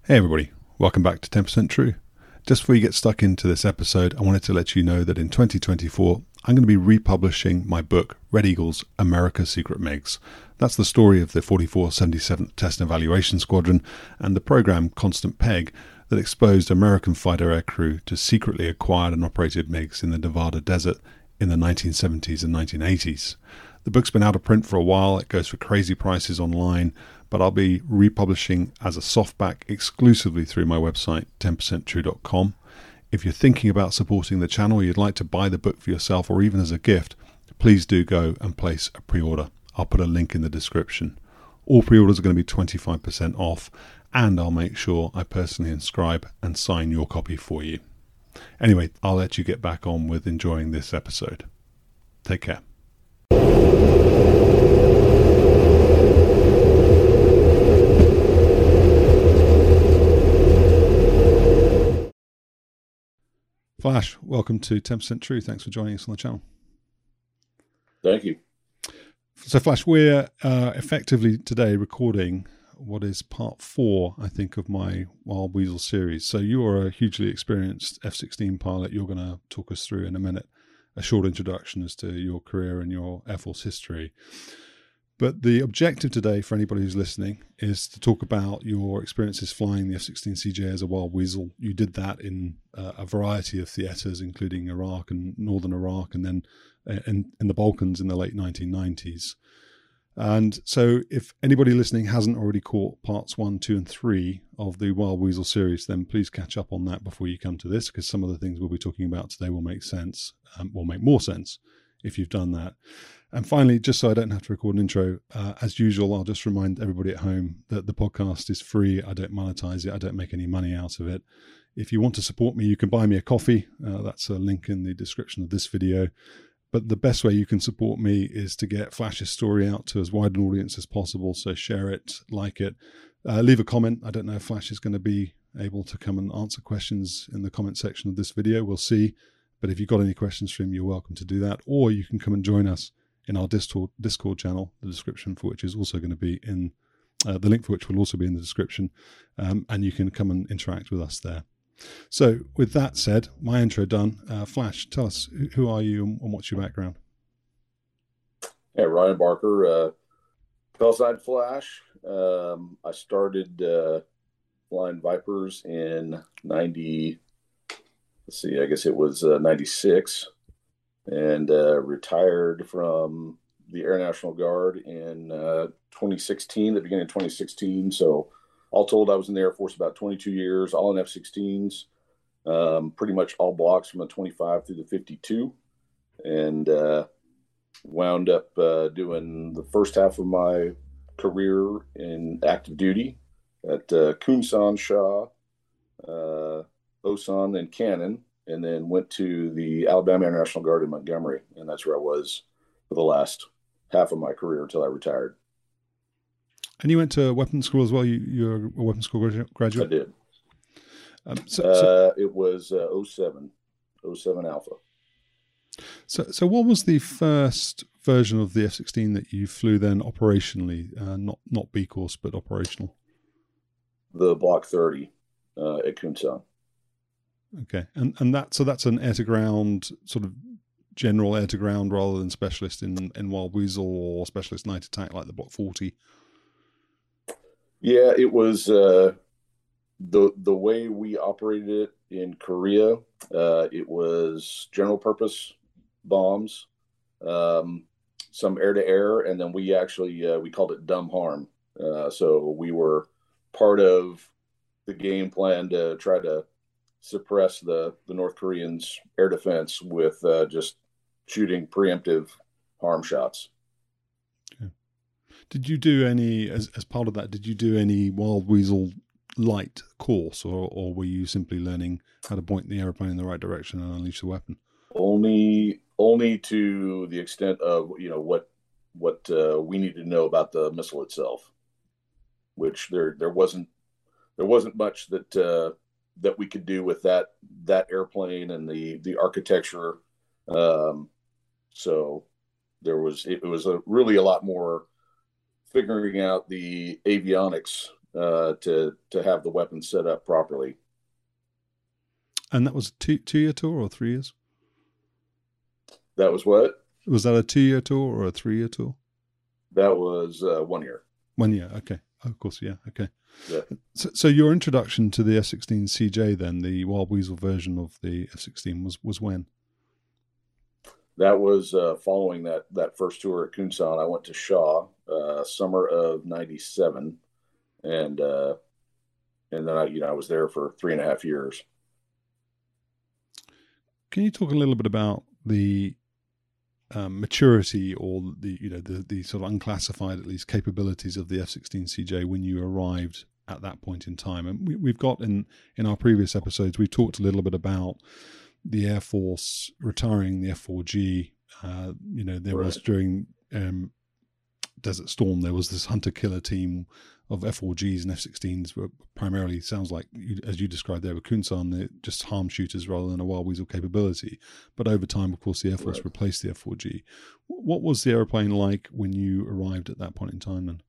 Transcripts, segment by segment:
Hey everybody, welcome back to 10% True. Just before you get stuck into this episode, I wanted to let you know that in 2024, I'm going to be republishing my book, Red Eagles, America's Secret MiGs. That's the story of the 4477th Test and Evaluation Squadron and the program Constant Peg that exposed American fighter aircrew to secretly acquired and operated MiGs in the Nevada desert in the 1970s and 1980s. The book's been out of print for a while. It goes for crazy prices online, but I'll be republishing as a softback exclusively through my website, 10percenttrue.com. If you're thinking about supporting the channel, or you'd like to buy the book for yourself or even as a gift, please do go and place a pre-order. I'll put a link in the description. All pre-orders are going to be 25% off, and I'll make sure I personally inscribe and sign your copy for you. Anyway, I'll let you get back on with enjoying this episode. Take care. Flash, welcome to 10% True. Thanks for joining us on the channel. Thank you. So, Flash, we're effectively today recording what is part 4, I think, of my Wild Weasel series. So you are a hugely experienced F-16 pilot. You're going to talk us through in a minute a short introduction as to your career and your Air Force history. But the objective today for anybody who's listening is to talk about your experiences flying the F-16CJ as a Wild Weasel. You did that in a variety of theaters, including Iraq and northern Iraq, and then in the Balkans in the late 1990s. And so if anybody listening hasn't already caught parts 1, 2, and 3 of the Wild Weasel series, then please catch up on that before you come to this, because some of the things we'll be talking about today will make sense, will make more sense if you've done that. And finally, just so I don't have to record an intro, as usual, I'll just remind everybody at home that the podcast is free. I don't monetize it. I don't make any money out of it. If you want to support me, you can buy me a coffee. That's a link in the description of this video. But the best way you can support me is to get Flash's story out to as wide an audience as possible. So share it, like it, leave a comment. I don't know if Flash is going to be able to come and answer questions in the comment section of this video. We'll see. But if you've got any questions for him, you're welcome to do that. Or you can come and join us in our Discord channel, the description for which is also going to be in, the link for which will also be in the description. And you can come and interact with us there. So with that said, my intro done. Flash, tell us, who are you and what's your background? Yeah, Ryan Barker, Fellside Flash. I started flying Vipers in 96, and retired from the Air National Guard in 2016, the beginning of 2016. So all told, I was in the Air Force about 22 years, all in F-16s, pretty much all blocks from the 25 through the 52, and wound up doing the first half of my career in active duty at Kunsan, Shaw, Osan, and Cannon, and then went to the Alabama Air National Guard in Montgomery, and that's where I was for the last half of my career until I retired. And you went to weapons school as well? You're a weapons school graduate? I did. It was 07 Alpha. So what was the first version of the F-16 that you flew then operationally, not B course, but operational? The Block 30 at Kunsan. Okay, and that's an air-to-ground, sort of general air-to-ground rather than specialist in Wild Weasel or specialist night attack like the Block 40? Yeah, it was the way we operated it in Korea. It was general purpose bombs, some air to air, and then we actually we called it dumb harm. So we were part of the game plan to try to suppress the North Koreans' air defense with just shooting preemptive harm shots. Did you do any, as part of that, did you do any Wild Weasel light course, or were you simply learning how to point the airplane in the right direction and unleash the weapon? Only to the extent of, what we needed to know about the missile itself, which there wasn't much that we could do with that airplane and the architecture. So it was really a lot more figuring out the avionics to have the weapon set up properly. And that was a two-year tour or 3 years? That was what? Was that a 2-year tour or a 3-year tour? That was 1 year. 1 year, okay. Oh, of course, yeah, okay. Yeah. So your introduction to the F-16 CJ, then, the Wild Weasel version of the F-16, was when? That was following that first tour at Kunsan. I went to Shaw, summer of '97, and then I was there for 3.5 years. Can you talk a little bit about the maturity, or the sort of unclassified, at least, capabilities of the F-16 CJ when you arrived at that point in time? And we've got in our previous episodes, we've talked a little bit about the Air Force retiring the F-4G. There was during Desert Storm, there was this hunter-killer team of F-4Gs and F-16s, were primarily, sounds like, as you described there with Kunsan, they're just harm shooters rather than a Wild Weasel capability. But over time, of course, the Air Force replaced the F-4G. What was the airplane like when you arrived at that point in time then?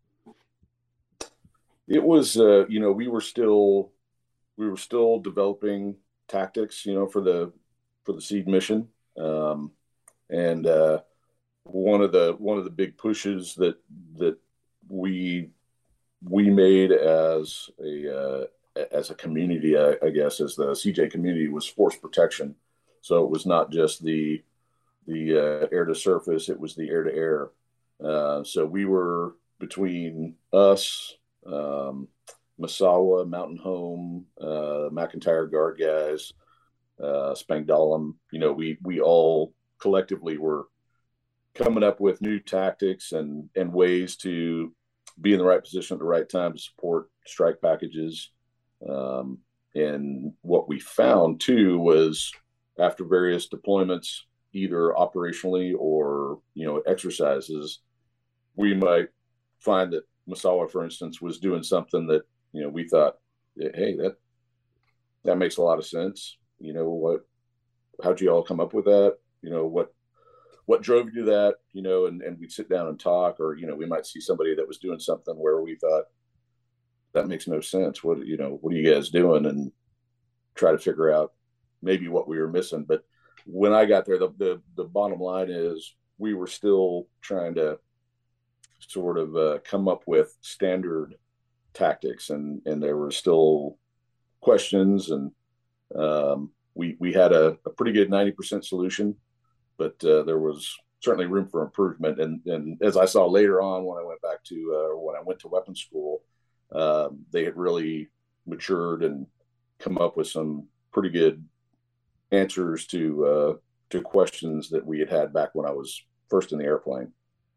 It was, we were still developing tactics, for the SEAD mission, and one of the big pushes that we made as a community, I guess, as the CJ community, was force protection. So it was not just the air to surface; it was the air to air. So we were, between us, Misawa, Mountain Home, McIntyre Guard guys, Spangdahlem, we all collectively were coming up with new tactics and ways to be in the right position at the right time to support strike packages. And what we found too was, after various deployments, either operationally or exercises, we might find that Misawa, for instance, was doing something that we thought, hey, that makes a lot of sense. How'd you all come up with that? What drove you to that? And we'd sit down and talk, or we might see somebody that was doing something where we thought, that makes no sense. What are you guys doing? And try to figure out maybe what we were missing. But when I got there, the bottom line is, we were still trying to sort of come up with standard tactics, and there were still questions, and we had a pretty good 90% solution, but there was certainly room for improvement. And as I saw later on, when I went back to when I went to weapons school, they had really matured and come up with some pretty good answers to questions that we had back when I was first in the airplane.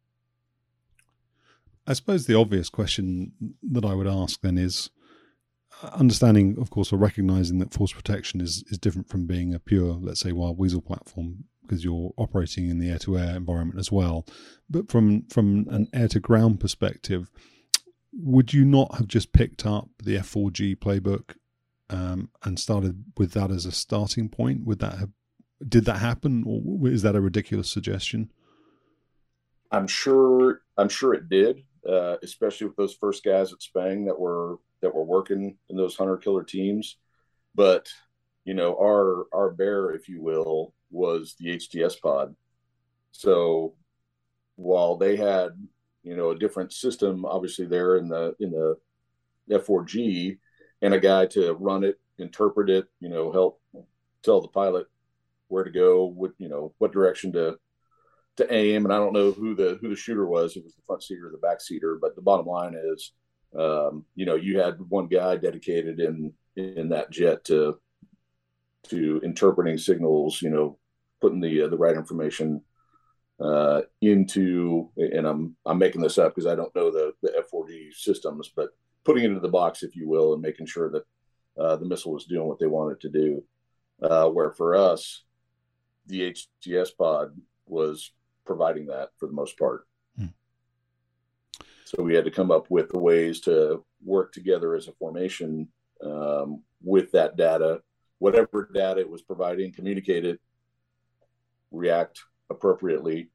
I suppose the obvious question that I would ask then is, understanding, of course, or recognizing that force protection is different from being a pure, let's say, Wild Weasel platform, because you're operating in the air-to-air environment as well. But from an air-to-ground perspective, would you not have just picked up the F-4G playbook and started with that as a starting point? Did that happen, or is that a ridiculous suggestion? I'm sure it did, especially with those first guys at Spang that were working in those hunter killer teams. But our bear, if you will, was the HTS pod. So while they had a different system, obviously there in the F4G, and a guy to run it, interpret it, help tell the pilot where to go, what direction to aim. And I don't know who the shooter was. It was the front seater or the back seater. But the bottom line is, you had one guy dedicated in that jet to interpreting signals, putting the right information into, and I'm making this up because I don't know the F4D systems, but putting it into the box, if you will, and making sure that the missile was doing what they wanted to do. Where for us, the HTS pod was providing that for the most part. So we had to come up with ways to work together as a formation with that data, whatever data it was providing, communicate it, react appropriately.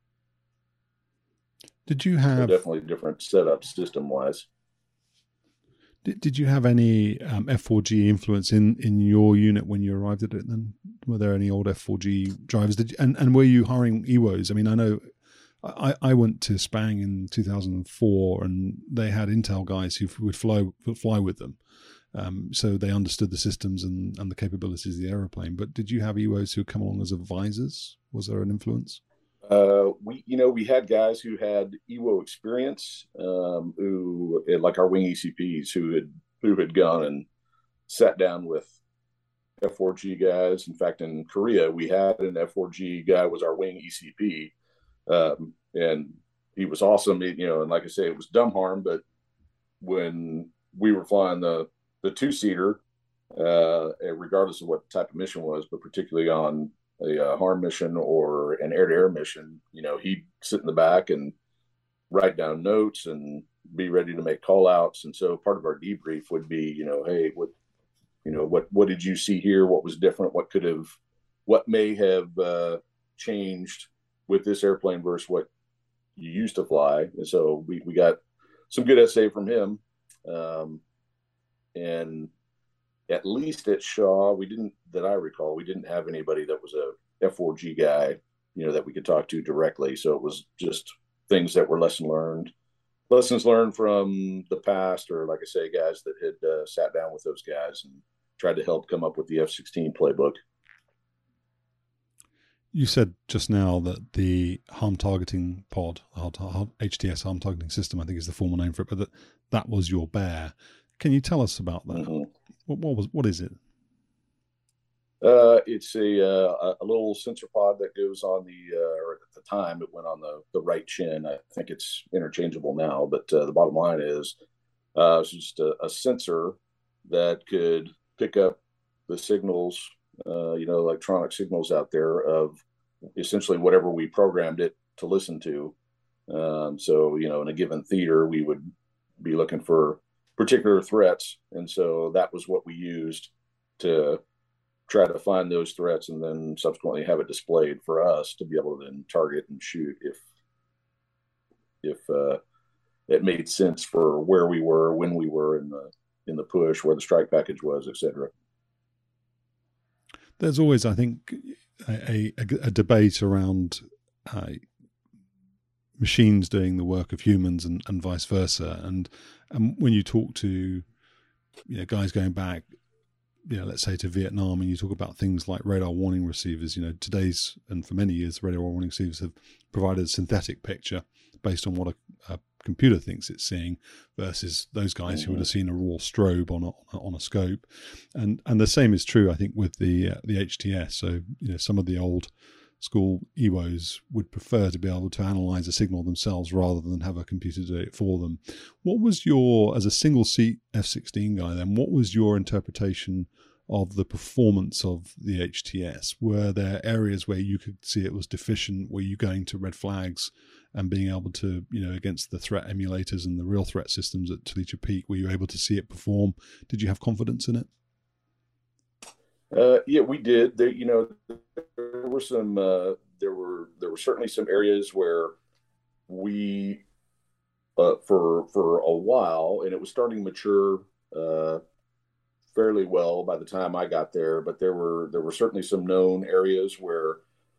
Did you have definitely different setup system wise? Did you have any F4G influence in your unit when you arrived at it then? Were there any old F4G drivers? And were you hiring EWOs? I mean, I know I went to Spang in 2004 and they had Intel guys who would fly with them. So they understood the systems and the capabilities of the aeroplane. But did you have EWOs who come along as advisors? Was there an influence? We had guys who had EWO experience, who like our wing ECPs who had gone and sat down with F4G guys. In fact, in Korea, we had an F4G guy was our wing ECP, and he was awesome. And like I say, it was dumb harm, but when we were flying the two-seater, regardless of what type of mission was, but particularly on a harm mission or an air-to-air mission, he'd sit in the back and write down notes and be ready to make call outs. And so part of our debrief would be, hey, what did you see here? What was different? What may have changed with this airplane versus what you used to fly? And so we got some good SA from him. And at least at Shaw, that I recall, we didn't have anybody that was a F4G guy, that we could talk to directly. So it was just things that were lessons learned from the past, or like I say, guys that had sat down with those guys and tried to help come up with the F-16 playbook. You said just now that the harm targeting pod, HTS harm targeting system, I think is the formal name for it, but that was your bear. Can you tell us about that? Mm-hmm. What is it? It's a little sensor pod that goes on or at the time it went on the right chin. I think it's interchangeable now, but the bottom line is it's just a sensor that could pick up the signals, electronic signals out there of essentially whatever we programmed it to listen to. So, in a given theater, we would be looking for particular threats. And so that was what we used to try to find those threats and then subsequently have it displayed for us to be able to then target and shoot if it made sense for where we were, when we were in the push, where the strike package was, etc. There's always, I think, a debate around machines doing the work of humans and vice versa. And when you talk to guys going back, let's say to Vietnam, and you talk about things like radar warning receivers, today's, and for many years, radar warning receivers have provided a synthetic picture based on what a computer thinks it's seeing versus those guys who would have seen a raw strobe on a scope. And the same is true, I think, with the HTS. So, some of the old school EWOs would prefer to be able to analyze a signal themselves rather than have a computer do it for them. What was as a single seat F-16 guy then, what was your interpretation of the performance of the HTS? Were there areas where you could see it was deficient? Were you going to red flags and being able to, against the threat emulators and the real threat systems at Telecha Peak, were you able to see it perform? Did you have confidence in it? Yeah, we did. There were some. There were certainly some areas where we, for a while, and it was starting to mature fairly well by the time I got there. But there were certainly some known areas where,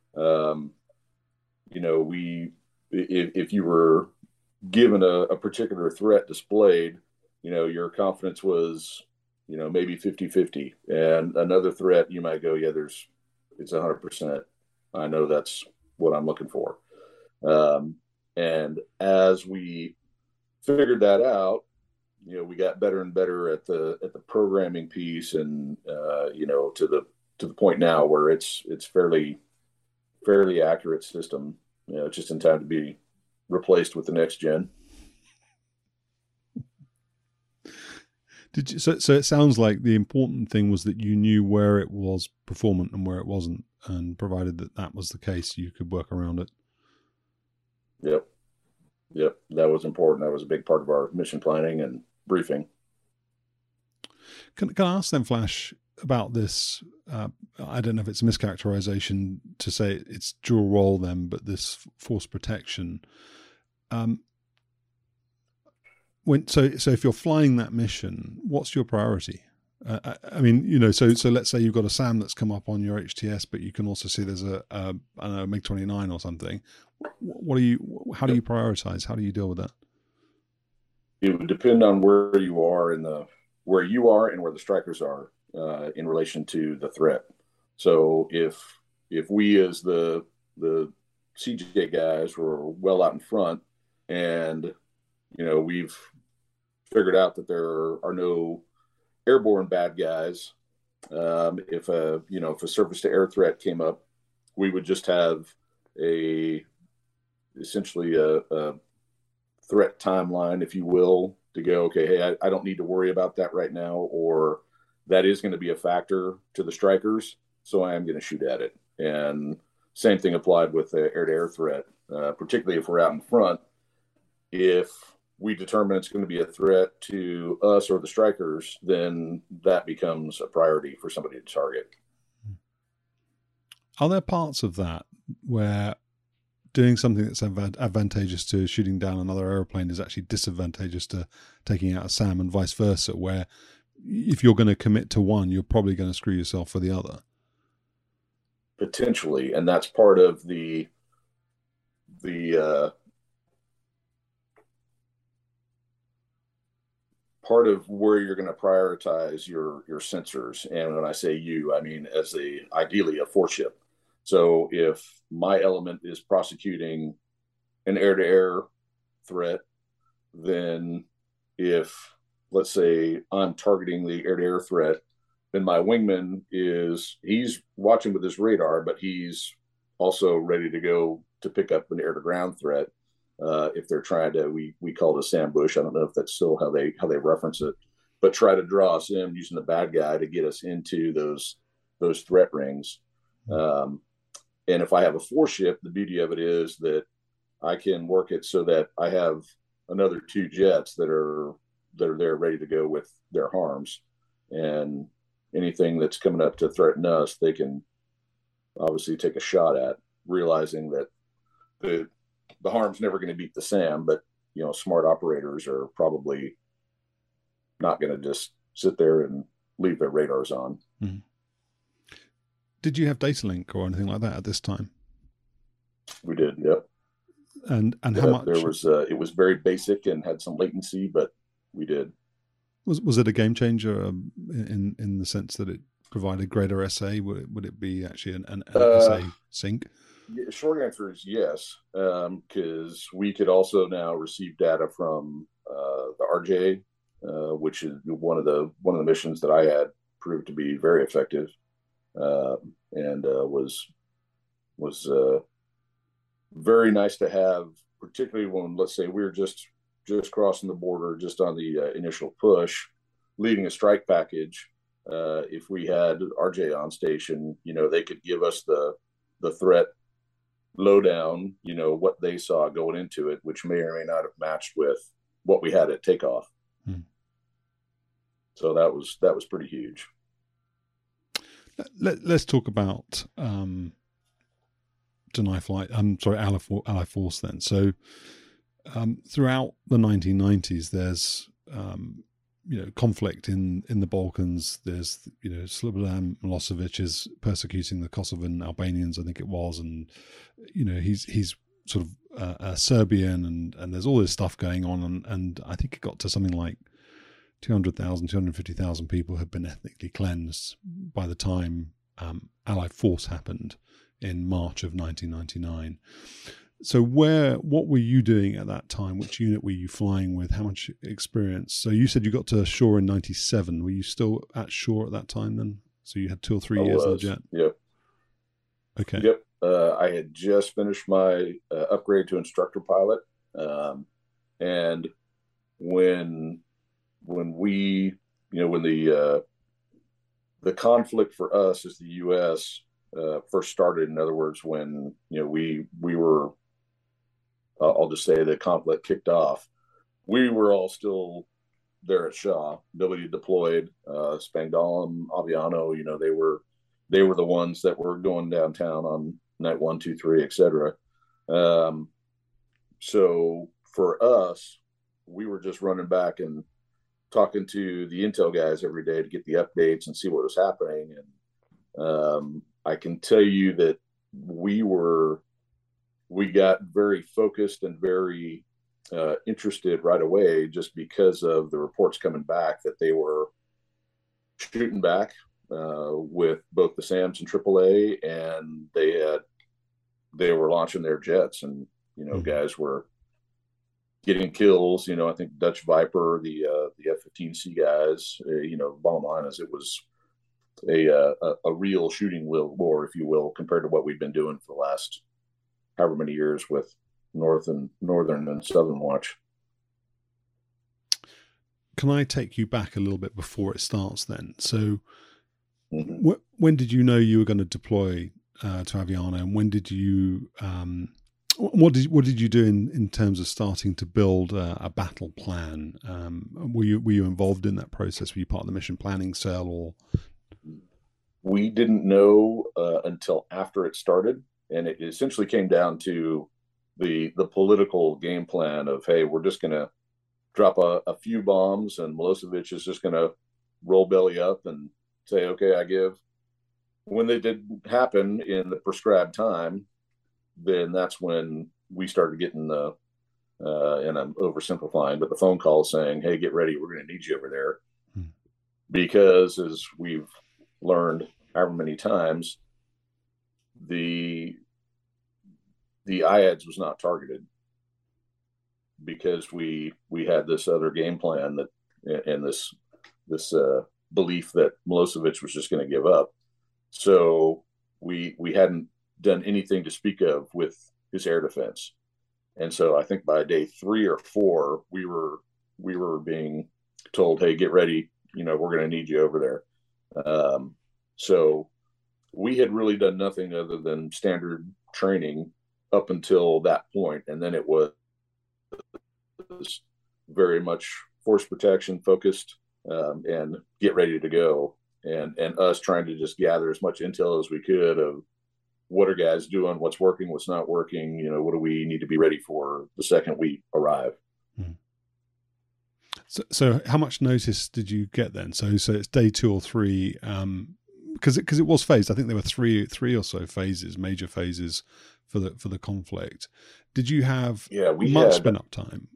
if you were given a particular threat displayed, your confidence was, maybe 50-50. And another threat, you might go, yeah, it's 100%. I know that's what I'm looking for. And as we figured that out, we got better and better at the programming piece, and to the point now where it's fairly accurate system. Just in time to be replaced with the next gen. So it sounds like the important thing was that you knew where it was performant and where it wasn't, and provided that was the case, you could work around it. Yep. That was important. That was a big part of our mission planning and briefing. Can I ask then, Flash, about this? I don't know if it's a mischaracterization to say it's dual role then, but this force protection. So if you're flying that mission, what's your priority? I mean, you know, so let's say you've got a SAM that's come up on your HTS, but you can also see there's a I don't know, MiG-29 or something. How do you prioritize? How do you deal with that? It would depend on where you are and where the strikers are in relation to the threat. So if we as the CJ guys were well out in front, and you know we've figured out that there are no airborne bad guys, if a surface to air threat came up, we would just have essentially a threat timeline, if you will, to go, okay, hey, I don't need to worry about that right now, or that is going to be a factor to the strikers, so I am going to shoot at it. And same thing applied with the air-to-air threat, particularly if we're out in front. If we determine it's going to be a threat to us or the strikers, then that becomes a priority for somebody to target. Are there parts of that where doing something that's advantageous to shooting down another aeroplane is actually disadvantageous to taking out a SAM, and vice versa, where if you're going to commit to one, you're probably going to screw yourself for the other? Potentially, and that's part of the part of where you're going to prioritize your sensors. And when I say you, I mean ideally a 4-ship. So if my element is prosecuting an air-to-air threat, then if, let's say, I'm targeting the air-to-air threat, then my wingman he's watching with his radar, but he's also ready to go to pick up an air-to-ground threat. If they're trying to, we call it a ambush. I don't know if that's still how they reference it, but try to draw us in using the bad guy to get us into those threat rings. And if I have a 4-ship, the beauty of it is that I can work it so that I have another 2 jets that are there ready to go with their harms, and anything that's coming up to threaten us, they can obviously take a shot at, realizing that the harm's never going to beat the SAM, but you know, smart operators are probably not going to just sit there and leave their radars on. Mm-hmm. Did you have data link or anything like that at this time? We did, yep. And how much? There was it was very basic and had some latency, but we did. Was it a game changer in the sense that it provided greater SA? Would it be actually an SA sync? Short answer is yes, because we could also now receive data from the RJ, which is one of the missions that I had proved to be very effective, and was very nice to have, particularly when, let's say, we were just crossing the border, just on the initial push, leading a strike package. If we had RJ on station, you know, they could give us the threat lowdown, you know, what they saw going into it, which may or may not have matched with what we had at takeoff. So that was pretty huge. Let's talk about deny flight. Ally Force then. So throughout the 1990s, there's conflict in the Balkans. There's Slobodan Milosevic is persecuting the Kosovan Albanians, I think it was, and he's sort of Serbian, and there's all this stuff going on, and I think it got to something like 250,000 people had been ethnically cleansed by the time Allied Force happened in March of 1999. So what were you doing at that time? Which unit were you flying with? How much experience? So you said you got to shore in 97. Were you still at shore at that time then? So you had 2 or 3 years in the jet? Yep. Okay. Yep. I had just finished my upgrade to instructor pilot. And when we, when the conflict for us as the U.S. First started, in other words, when, we were, I'll just say the conflict kicked off, we were all still there at Shaw. Nobody deployed. Spangdahlem, Aviano, they were the ones that were going downtown on night 1, 2, 3, etc. So for us, we were just running back and talking to the intel guys every day to get the updates and see what was happening. And I can tell you that we got very focused and very interested right away, just because of the reports coming back that they were shooting back with both the SAMs and AAA, and they were launching their jets, and guys were getting kills. I think Dutch Viper, the F-15C guys. Bottom line is it was a real shooting war, if you will, compared to what we've been doing for the last however many years with Northern and Southern Watch. Can I take you back a little bit before it starts then? So when did you know you were going to deploy to Aviano, and when did you what did you do in terms of starting to build a battle plan? Were you involved in that process? Were you part of the mission planning cell? Or we didn't know until after it started, and it essentially came down to the political game plan of, hey, we're just going to drop a few bombs, and Milosevic is just going to roll belly up and say, okay, I give. When they did happen in the prescribed time, then that's when we started getting the, and I'm oversimplifying, but the phone call saying, hey, get ready, we're going to need you over there. Because as we've learned however many times, the IADS was not targeted, because we had this other game plan that, and this belief that Milosevic was just going to give up. So we hadn't done anything to speak of with his air defense. And so I think by day 3 or 4, we were being told, hey, get ready, we're going to need you over there. So we had really done nothing other than standard training up until that point. And then it was very much force protection focused, and get ready to go. And us trying to just gather as much intel as we could of what are guys doing, what's working, what's not working, what do we need to be ready for the second we arrive. So how much notice did you get then? So it's day 2 or 3, because it was phased. I think there were three or so phases, major phases for the conflict. Did you have much spin up time?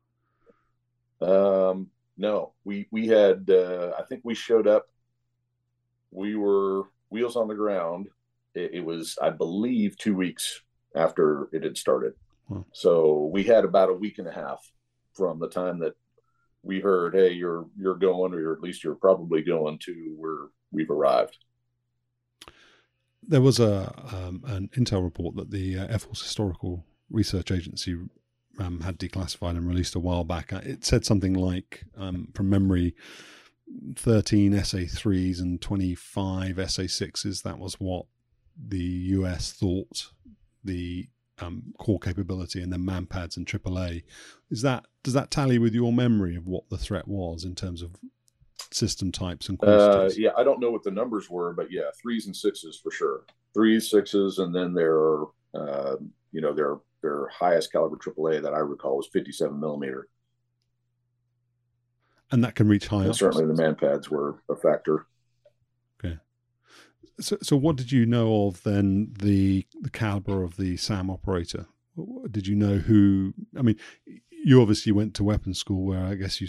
No, we had, I think we showed up, we were wheels on the ground. It was, I believe, 2 weeks after it had started. So we had about a week and a half from the time that we heard, hey, you're going, or at least you're probably going, to where we've arrived. There was an intel report that the Air Force Historical Research Agency had declassified and released a while back. It said something like, from memory, 13 SA3s and 25 SA6s. That was what the US thought the core capability, and then MANPADS and AAA. Does that tally with your memory of what the threat was in terms of system types and quantities? Yeah, I don't know what the numbers were, but yeah, 3s and 6s for sure. 3s, 6s, and then their highest caliber AAA that I recall was 57 millimeter. And that can reach high and up. Certainly the MANPADS were a factor. Okay. So what did you know of then the caliber of the SAM operator? Did you know who? I mean, you obviously went to weapons school, where I guess you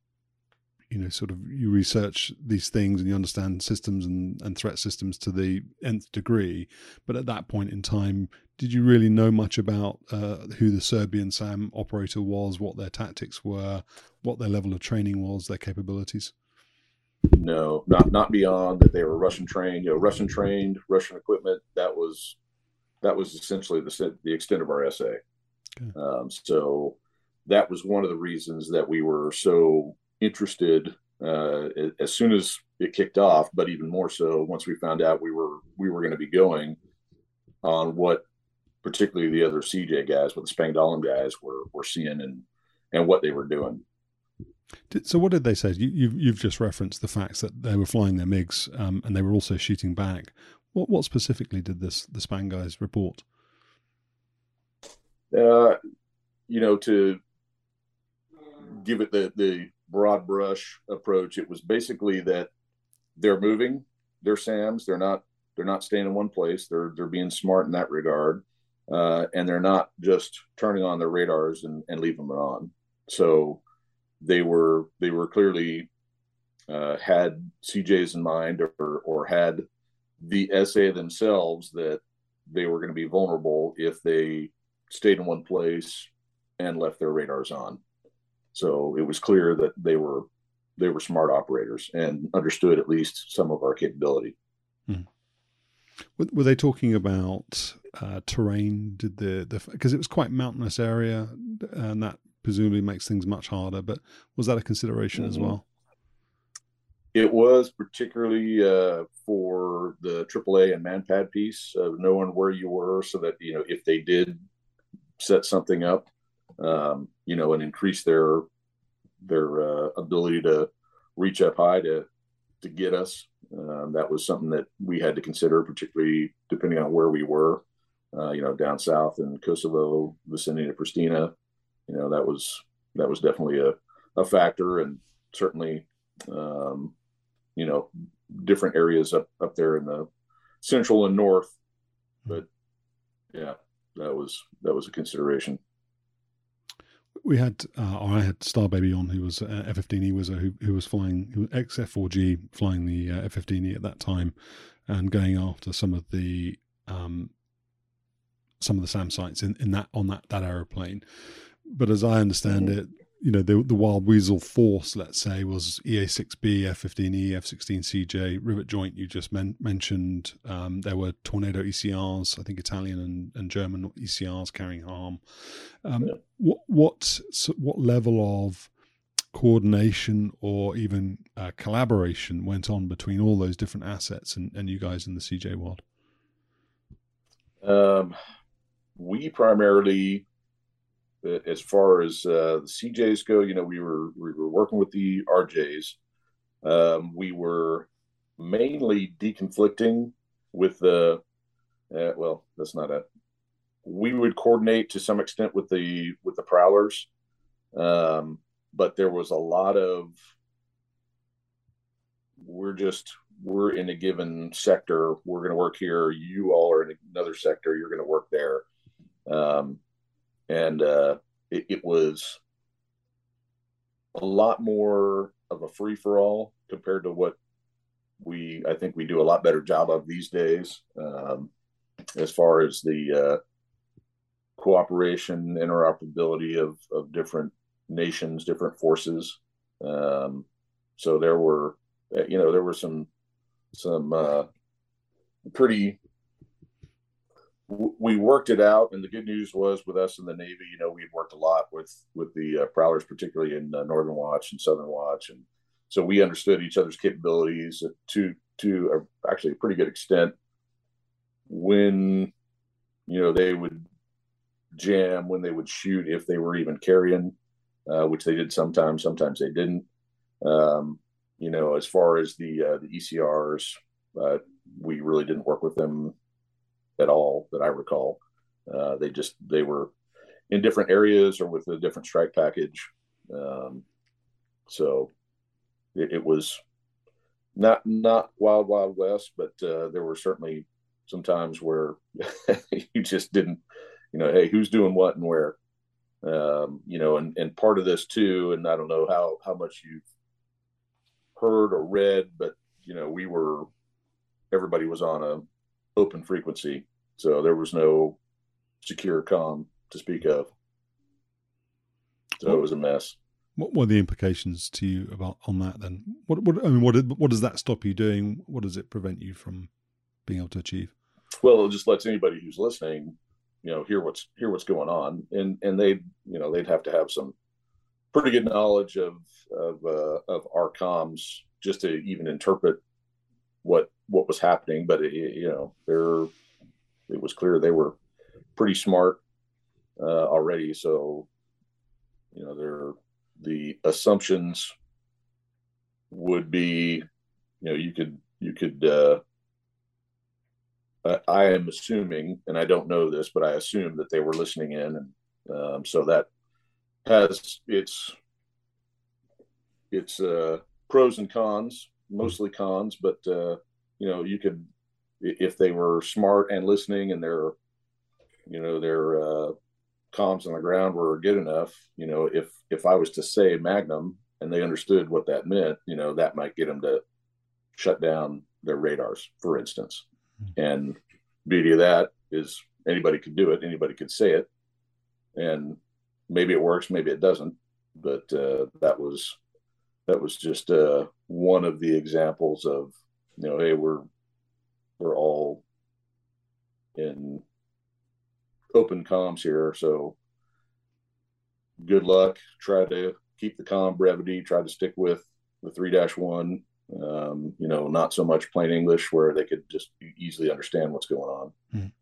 you research these things and you understand systems and threat systems to the nth degree. But at that point in time, did you really know much about who the Serbian SAM operator was, what their tactics were, what their level of training was, their capabilities? No, not beyond that they were Russian trained, Russian trained, Russian equipment. That was essentially the extent of our essay. Okay. So that was one of the reasons that we were so interested as soon as it kicked off, but even more so once we found out we were going to be going on what particularly the other CJ guys, what the Spangdahlem guys were seeing and what they were doing. So what did they say? You've just referenced the facts that they were flying their MiGs and they were also shooting back. What specifically did the Spang guys report? give it the broad brush approach, it was basically that they're moving, they're SAMs, they're not staying in one place. They're being smart in that regard, and they're not just turning on their radars and leaving them on. So they were clearly had CJs in mind, or had the SA themselves, that they were going to be vulnerable if they stayed in one place and left their radars on. So it was clear that they were smart operators and understood at least some of our capability. Hmm. Were they talking about terrain? Did because it was quite mountainous area, and that presumably makes things much harder. But was that a consideration as well? It was, particularly for the AAA and manpad piece, of knowing where you were, so that if they did set something up, and increase their ability to reach up high to get us. That was something that we had to consider, particularly depending on where we were, down south in Kosovo, vicinity of Pristina. That was definitely a factor, and certainly, different areas up there in the central and north. But yeah, that was a consideration. We had, or I had Starbaby on, who was F-15E wizard, who was flying, ex F4G, flying the F-15E at that time, and going after some of the SAM sites on that aeroplane. But as I understand it, the Wild Weasel force, let's say, was EA-6B, F-15E, F-16CJ, Rivet Joint. You just mentioned there were Tornado ECRs, I think Italian and German ECRs carrying harm. What level of coordination or even collaboration went on between all those different assets and you guys in the CJ world? We primarily, as far as the CJs go, we were working with the RJs. We were mainly deconflicting with the we would coordinate to some extent with the prowlers, but there was a lot of we're in a given sector, we're going to work here, you all are in another sector, you're going to work there. And it was a lot more of a free-for-all compared to what I think we do a lot better job of these days, as far as the cooperation, interoperability of different nations, different forces. So there were some pretty. We worked it out, and the good news was, with us in the Navy, we'd worked a lot with the prowlers, particularly in Northern Watch and Southern Watch, and so we understood each other's capabilities to actually a pretty good extent. When they would jam, when they would shoot, if they were even carrying, which they did sometimes they didn't. As far as the ECRs, we really didn't work with them at all that I recall. They were in different areas or with a different strike package. So it was not wild west, but there were certainly some times where you just didn't, hey, who's doing what and where. And part of this too, and I don't know how much you've heard or read, but everybody was on a open frequency, so there was no secure comm to speak of. So it was a mess. What were the implications to you on that then? What does that stop you doing? What does it prevent you from being able to achieve? Well, it just lets anybody who's listening, hear what's going on, and they'd have to have some pretty good knowledge of our comms just to even interpret what was happening. But it was clear they were pretty smart already. So the assumptions would be, you could I am assuming, and I don't know this, but I assume that they were listening in, and so that has its it's pros and cons, mostly cons, but you could, if they were smart and listening, and their comms on the ground were good enough, if I was to say Magnum and they understood what that meant, that might get them to shut down their radars, for instance. And beauty of that is anybody could do it, anybody could say it, and maybe it works, maybe it doesn't. But that was just one of the examples of, hey, we're all in open comms here, so good luck. Try to keep the comm brevity. Try to stick with the 3-1. Not so much plain English where they could just easily understand what's going on.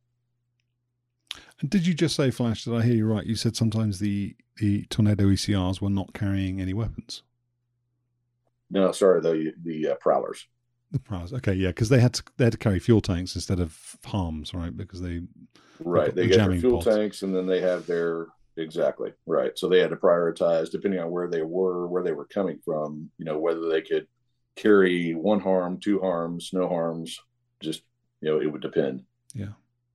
And did you just say, Flash, did I hear you right? You said sometimes the Tornado ECRs were not carrying any weapons. No, sorry, the Prowlers. The Prowlers, okay, yeah, because they had to carry fuel tanks instead of harms, right? Because they get their fuel tanks, and then they have their exactly right. So they had to prioritize depending on where they were coming from. Whether they could carry 1 harm, 2 harms, no harms. Just it would depend. Yeah.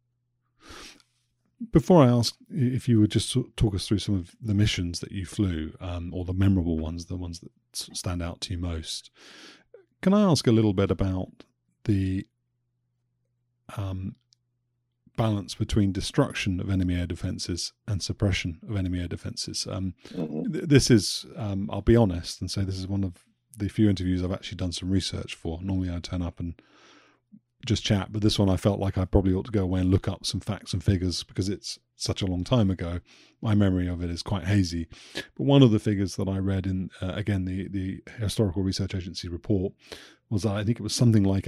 Before I ask if you would just talk us through some of the missions that you flew, or the memorable ones, the ones that stand out to you most, can I ask a little bit about the balance between destruction of enemy air defences and suppression of enemy air defences? This is, I'll be honest and say, this is one of the few interviews I've actually done some research for. Normally I turn up and just chat, but this one I felt like I probably ought to go away and look up some facts and figures because it's such a long time ago. My memory of it is quite hazy. But one of the figures that I read in, again, the Historical Research Agency report was, I think it was something like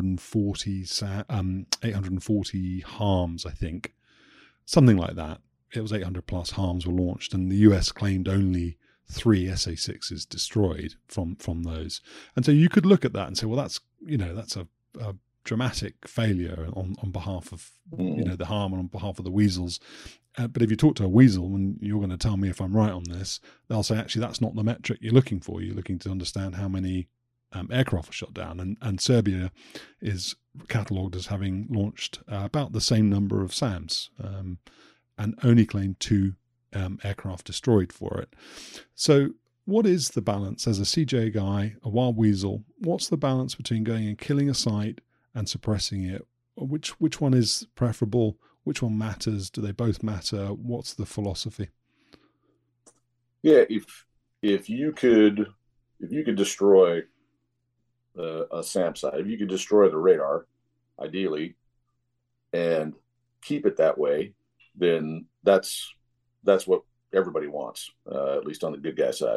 840 harms, I think. Something like that. It was 800 plus harms were launched, and the US claimed only 3 SA-6s destroyed from those. And so you could look at that and say, well, that's a dramatic failure on behalf of the harm and on behalf of the weasels. But if you talk to a weasel, and you're going to tell me if I'm right on this, they'll say, actually, that's not the metric you're looking for. You're looking to understand how many aircraft were shot down. And Serbia is catalogued as having launched about the same number of SAMs, and only claimed 2 aircraft destroyed for it. So what is the balance as a CJ guy, a wild weasel? What's the balance between going and killing a site and suppressing it? Which one is preferable? Which one matters? Do they both matter? What's the philosophy? Yeah, if you could destroy a SAM site, if you could destroy the radar, ideally, and keep it that way, then that's what everybody wants, at least on the good guy side.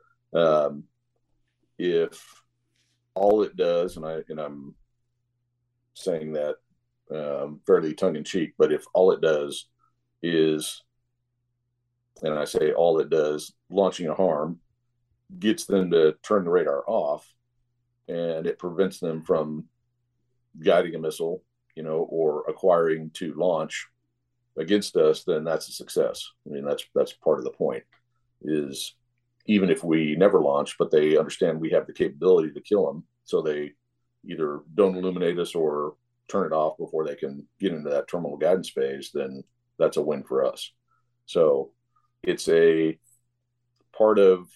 If all it does, and I'm saying that fairly tongue in cheek, but if all it does is, and I say all it does, launching a harm, gets them to turn the radar off, and it prevents them from guiding a missile, or acquiring to launch against us, then that's a success. I mean, that's part of the point, is even if we never launch, but they understand we have the capability to kill them, so they either don't illuminate us or turn it off before they can get into that terminal guidance phase, then that's a win for us. So it's a part of,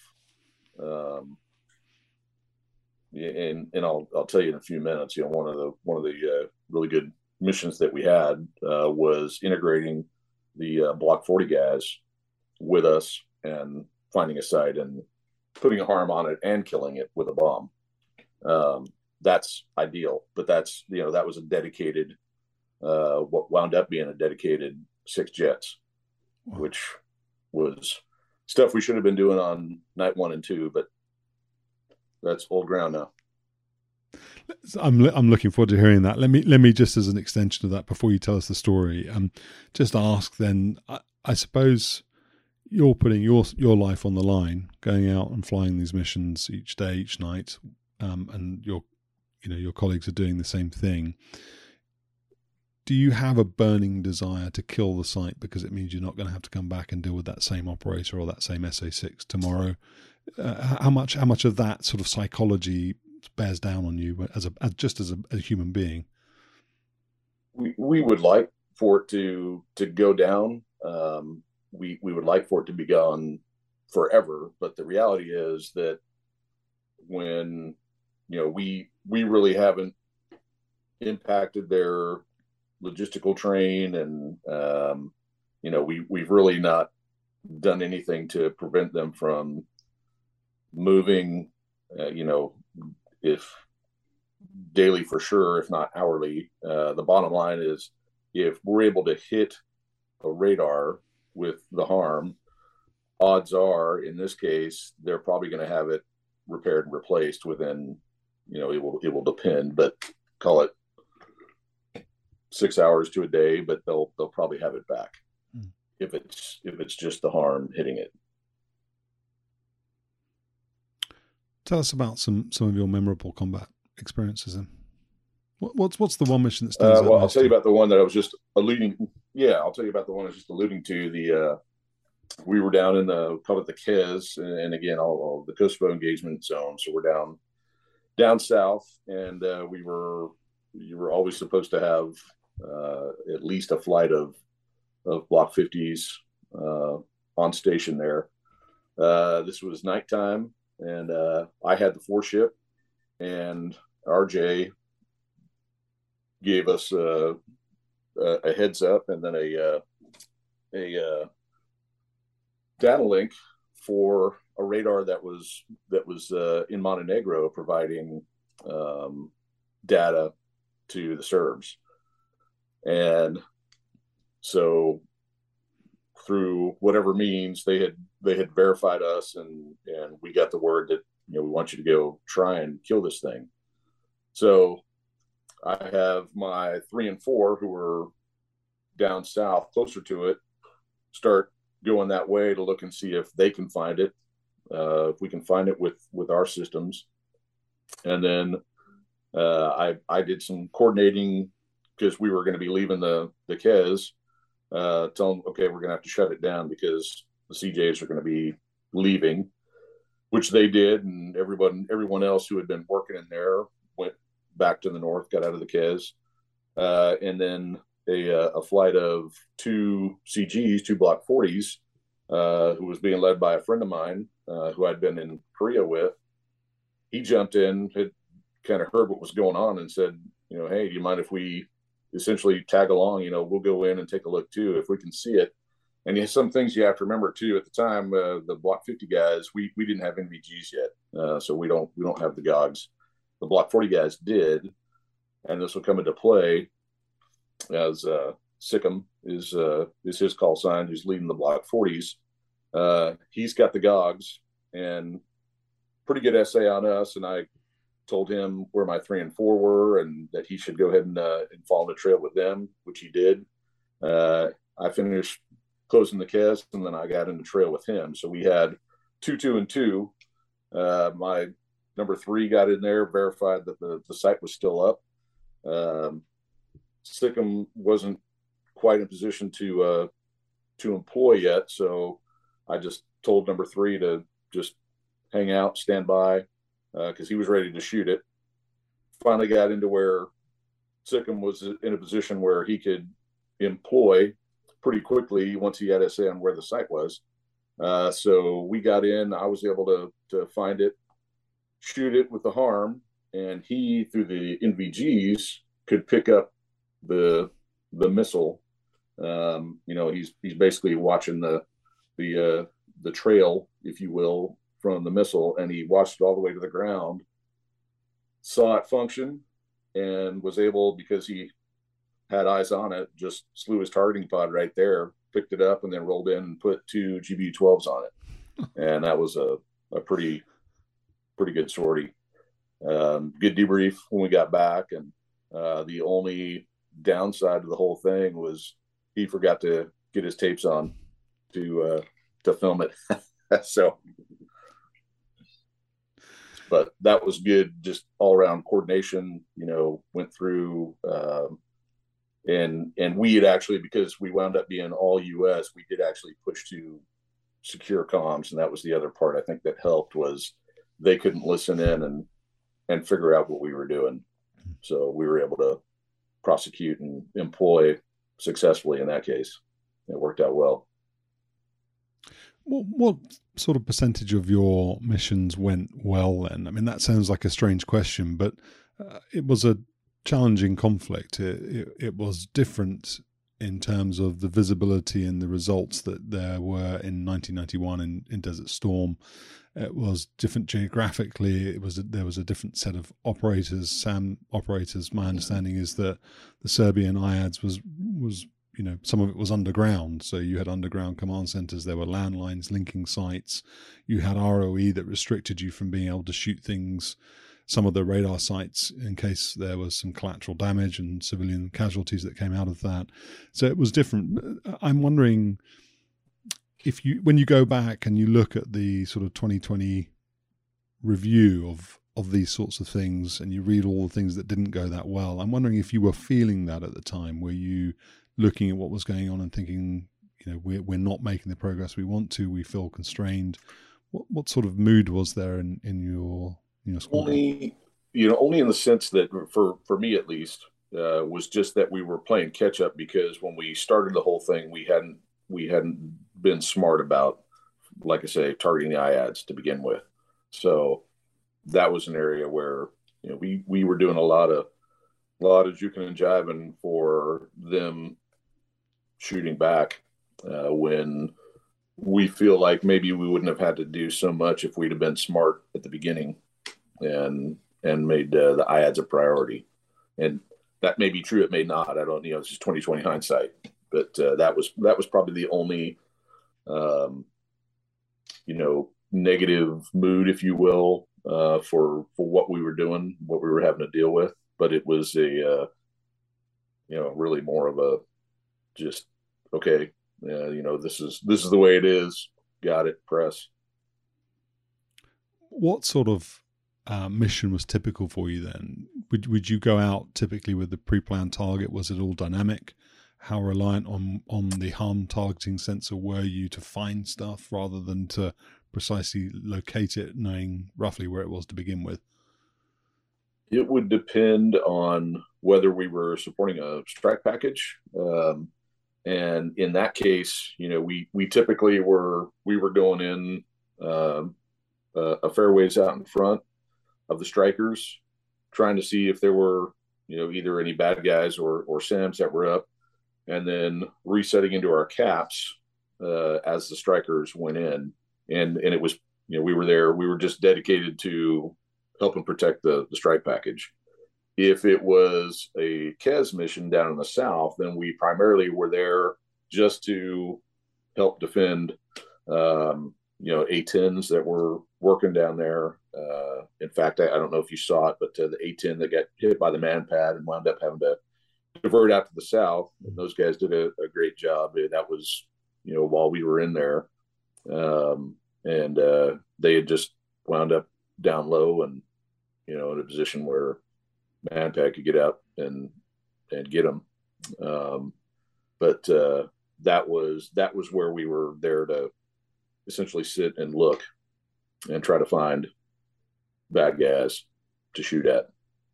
and I'll tell you in a few minutes, one of the really good missions that we had was integrating the Block 40 guys with us and finding a site and putting a harm on it and killing it with a bomb. That's ideal, but that's, that was a dedicated, what wound up being a dedicated 6 jets, which was stuff we should have been doing on night 1 and 2, but that's old ground now. I'm looking forward to hearing that. Let me just, as an extension of that, before you tell us the story, just ask then, I suppose you're putting your life on the line, going out and flying these missions each day, each night, and your colleagues are doing the same thing. Do you have a burning desire to kill the site because it means you're not going to have to come back and deal with that same operator or that same SA-6 tomorrow? how much of that sort of psychology bears down on you as a human being? We would like for it to go down. We would like for it to be gone forever, but the reality is that when we really haven't impacted their logistical train, and we've really not done anything to prevent them from moving, if daily for sure, if not hourly. The bottom line is, if we're able to hit a radar with the harm, odds are in this case they're probably going to have it repaired and replaced within, it will depend, but call it 6 hours to a day, but they'll probably have it back if it's just the harm hitting it. Tell us about some of your memorable combat experiences then. What's the one mission that stands out? Well, I'll tell you about the one that I was just alluding. Yeah, I'll tell you about the one I was just alluding to. We were down in call it the Kez, and again, all the Kosovo engagement zone. So we're down south, and you were always supposed to have at least a flight of Block 50s on station there. This was nighttime, and I had the foreship, and RJ gave us a heads up, and then a data link for a radar that was in Montenegro, providing data to the Serbs. And so through whatever means, they had verified us, and we got the word that, we want you to go try and kill this thing. So I have my 3 and 4 who are down south closer to it start going that way to look and see if they can find it, if we can find it with our systems. And then I did some coordinating, because we were going to be leaving the Kez. Tell them, okay, we're going to have to shut it down because the CJs are going to be leaving, which they did, and everyone else who had been working in there went back to the north, got out of the Kez, and then a flight of 2 CGs, 2 Block 40s, who was being led by a friend of mine who I'd been in Korea with. He jumped in, had kind of heard what was going on, and said, hey, do you mind if we essentially tag along? We'll go in and take a look too if we can see it. And some things you have to remember too. At the time, the Block 50 guys, we didn't have NVGs yet, so we don't have the GOGs. The Block 40 guys did, and this will come into play as Sikkim is his call sign, who's leading the Block 40s. He's got the GOGs, and pretty good essay on us, and I told him where my 3 and 4 were, and that he should go ahead and follow the trail with them, which he did. I finished closing the Kez, and then I got in the trail with him. So we had 2, 2, and 2. My number 3 got in there, verified that the site was still up. Sikkim wasn't quite in position to employ yet, so I just told number 3 to just hang out, stand by, because he was ready to shoot it. Finally got into where Sikkim was in a position where he could employ pretty quickly once he had SA on where the site was. So we got in. I was able to find it, shoot it with the harm, and he, through the NVGs, could pick up the missile. He's basically watching the trail, if you will, from the missile, and he watched it all the way to the ground, saw it function, and was able, because he had eyes on it, just slew his targeting pod right there, picked it up, and then rolled in and put 2 GBU-12s on it. And that was a pretty good sortie. Good debrief when we got back, and the only downside to the whole thing was he forgot to get his tapes on to film it. So, but that was good, just all around coordination, went through, and we had actually, because we wound up being all US, we did actually push to secure comms, and that was the other part I think that helped, was they couldn't listen in and figure out what we were doing. So we were able to prosecute and employ successfully in that case. It worked out well. What sort of percentage of your missions went well then? I mean, that sounds like a strange question, but it was a challenging conflict. It was different in terms of the visibility and the results that there were in 1991 in Desert Storm. It was different geographically. There was a different set of operators, SAM operators. My understanding is that the Serbian IADS was some of it was underground. So you had underground command centers. There were landlines linking sites. You had ROE that restricted you from being able to shoot things, some of the radar sites, in case there was some collateral damage and civilian casualties that came out of that. So it was different. I'm wondering when you go back and you look at the sort of 2020 review of these sorts of things, and you read all the things that didn't go that well, I'm wondering if you were feeling that at the time. Were you looking at what was going on and thinking, we're not making the progress we want to, we feel constrained? What sort of mood was there in your school? Only in the sense that for me at least, was just that we were playing catch up, because when we started the whole thing, we hadn't been smart about, like I say, targeting the IADS to begin with. So that was an area where we were doing a lot of juking and jiving for them shooting back, when we feel like maybe we wouldn't have had to do so much if we'd have been smart at the beginning and made the IADS a priority. And that may be true. It may not. I don't. It's just 2020 hindsight. But that was probably the only negative mood, if you will, for what we were doing, what we were having to deal with. But it was really more of a just, okay, this is the way it is. Got it. Press. What sort of mission was typical for you then? Would you go out typically with the pre-planned target? Was it all dynamic? How reliant on the harm targeting sensor were you to find stuff rather than to precisely locate it, knowing roughly where it was to begin with? It would depend on whether we were supporting a strike package. And in that case, we typically were going in a fair ways out in front of the strikers, trying to see if there were, either any bad guys or SAMs that were up, and then resetting into our caps as the strikers went in. And it was, we were just dedicated to helping protect the strike package. If it was a KES mission down in the south, then we primarily were there just to help defend, A-10s that were working down there. In fact, I don't know if you saw it, but the A-10 that got hit by the MANPAD and wound up having to divert out to the south. And those guys did a great job. That was, while we were in there. And they had just wound up down low and, in a position where MANPAD could get out and get them. But that was where we were there to essentially sit and look and try to find bad guys to shoot at.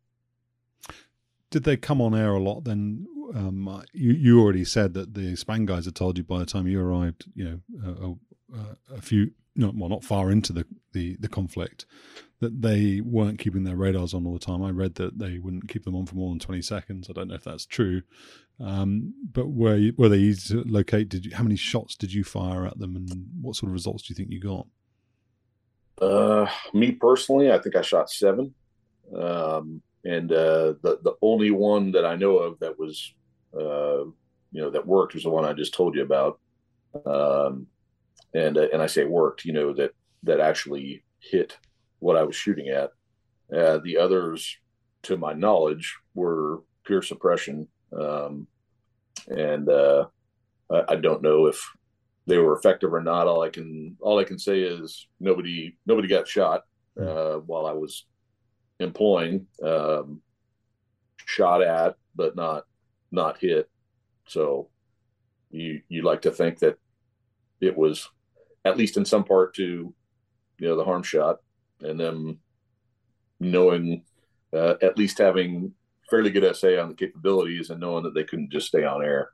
Did they come on air a lot then? You already said that the Spang guys had told you by the time you arrived, a few, not far into the conflict, that they weren't keeping their radars on all the time. I read that they wouldn't keep them on for more than 20 seconds. I don't know if that's true. But were they easy to locate? How many shots did you fire at them, and what sort of results do you think you got? Me personally, I think I shot 7. And the only one that I know of that was, that worked was the one I just told you about. And I say worked, that actually hit what I was shooting at. The others, to my knowledge, were pure suppression. And I don't know if they were effective or not. All I can say is nobody got shot while I was employing, shot at, but not hit. So you like to think that it was at least in some part, to the harm shot, and them knowing, at least having fairly good SA on the capabilities and knowing that they couldn't just stay on air.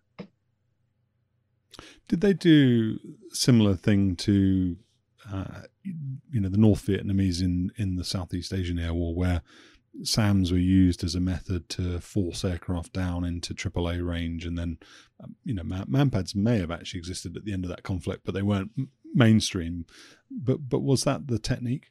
Did they do similar thing to the North Vietnamese in the Southeast Asian Air War, where SAMs were used as a method to force aircraft down into AAA range, and then manpads may have actually existed at the end of that conflict, but they weren't mainstream. But was that the technique?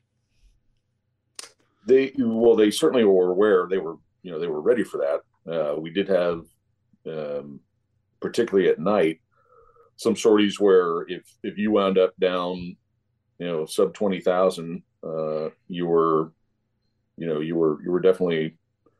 They certainly were aware. They were ready for that. We did have, particularly at night, some sorties where if you wound up down, sub 20,000, you were definitely,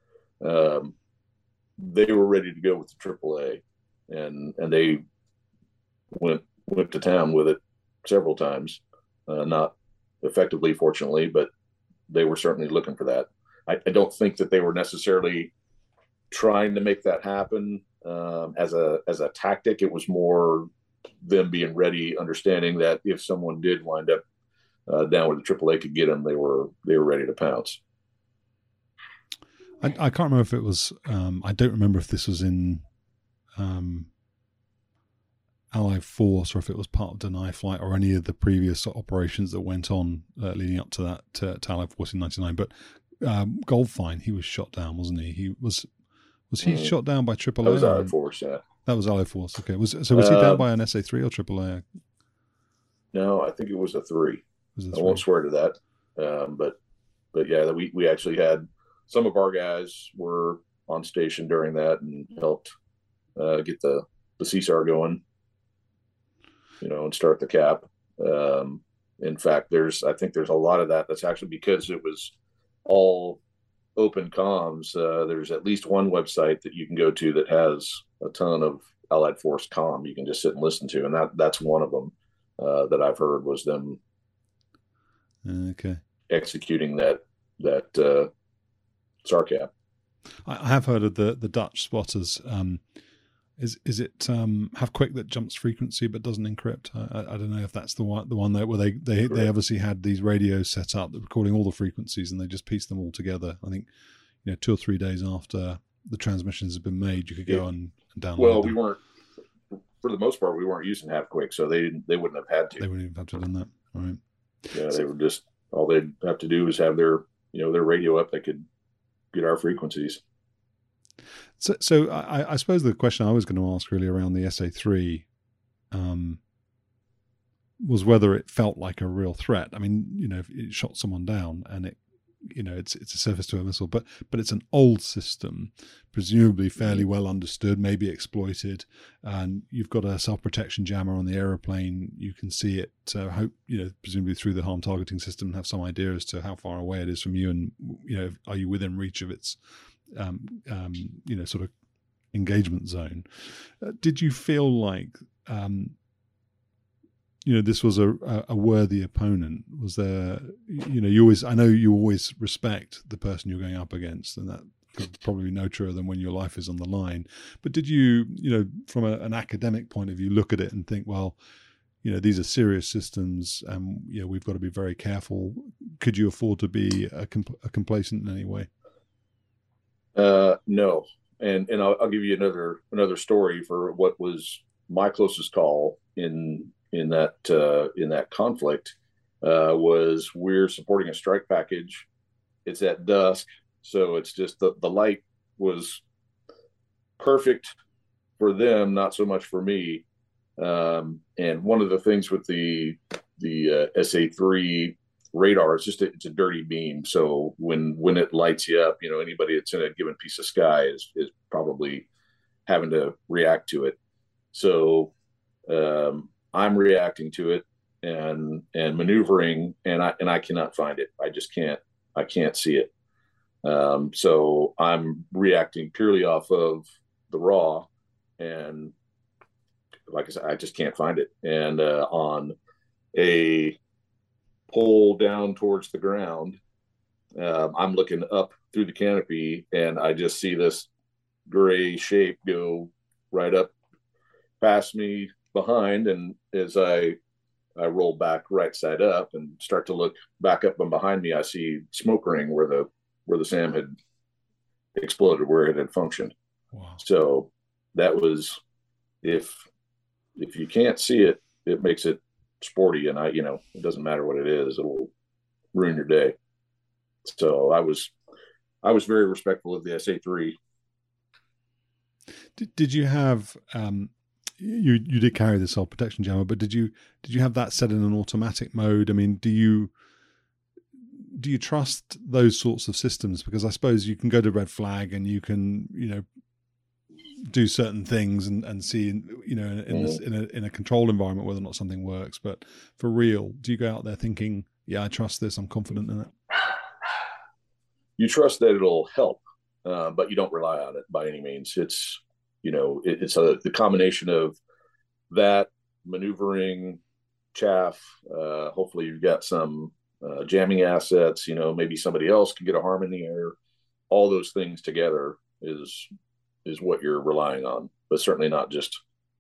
they were ready to go with the AAA, and they went to town with it several times, not effectively, fortunately, but they were certainly looking for that. I don't think that they were necessarily trying to make that happen as a tactic. It was more them being ready, understanding that if someone did wind up down where the AAA could get them, they were ready to pounce. I can't remember if it was. I don't remember if this was in Allied Force or if it was part of Deny Flight or any of the previous operations that went on leading up to that to Allied Force in '99. But Goldfein, he was shot down, wasn't he? He was he shot down by AAA? That was Allied Force, yeah. That was Allied Force. Okay, was he down by an SA3 or AAA? No, I think it was a 3. I won't swear to that, but yeah, we actually had some of our guys were on station during that and helped get the CSAR going, and start the cap. In fact, I think there's a lot of that. That's actually because it was all open comms. There's at least one website that you can go to that has a ton of Allied Force comm you can just sit and listen to, and that's one of them that I've heard was them executing that SARCAP. I have heard of the Dutch spotters. Is it have quick that jumps frequency but doesn't encrypt? I don't know if that's the one where they obviously had these radios set up that recording all the frequencies and they just pieced them all together. I think 2 or 3 days after the transmissions have been made, you could go and download. Well, we weren't, for the most part, we weren't using half quick, so they wouldn't have had to. They wouldn't even have to have done that. All right. Yeah, they were just, all they'd have to do is have their their radio up that could get our frequencies. So I suppose the question I was going to ask really around the SA3 was whether it felt like a real threat. I mean, if it shot someone down and it, it's a surface to air missile, but it's an old system, presumably fairly well understood, maybe exploited, and you've got a self-protection jammer on the aeroplane. You can see it, presumably through the harm targeting system, and have some idea as to how far away it is from you, and are you within reach of its sort of engagement zone. Did you feel like this was a worthy opponent? Was there, I know you always respect the person you're going up against, and that could probably be no truer than when your life is on the line. But did you, from an academic point of view, look at it and think, well, these are serious systems, and we've got to be very careful. Could you afford to be a complacent in any way? No, and I'll give you another story for what was my closest call in that conflict. Was we're supporting a strike package. It's at dusk, so it's just the light was perfect for them, not so much for me. And one of the things with the SA3 radar, it's a dirty beam. So when it lights you up, anybody that's in a given piece of sky is probably having to react to it. So I'm reacting to it and maneuvering, and I cannot find it. I can't see it. So I'm reacting purely off of the raw, and like I said, I just can't find it. And on a pull down towards the ground, I'm looking up through the canopy, and I just see this gray shape go right up past me behind, and as I I roll back right side up and start to look back up and behind me. I see smoke ring where the SAM had exploded, where it had functioned. Wow. So that was, if you can't see it, it makes it sporty, and it doesn't matter what it is, it'll ruin your day. So I was very respectful of the SA3. Did you have you did carry the self protection jammer, but did you have that set in an automatic mode? I mean, do you trust those sorts of systems? Because I suppose you can go to red flag and you can do certain things and see in a controlled environment whether or not something works. But for real, do you go out there thinking, yeah, I trust this, I'm confident in it? You trust that it'll help, but you don't rely on it by any means. It's the combination of that, maneuvering, chaff. Hopefully, you've got some jamming assets. Maybe somebody else can get a harm in the air. All those things together is what you're relying on, but certainly not just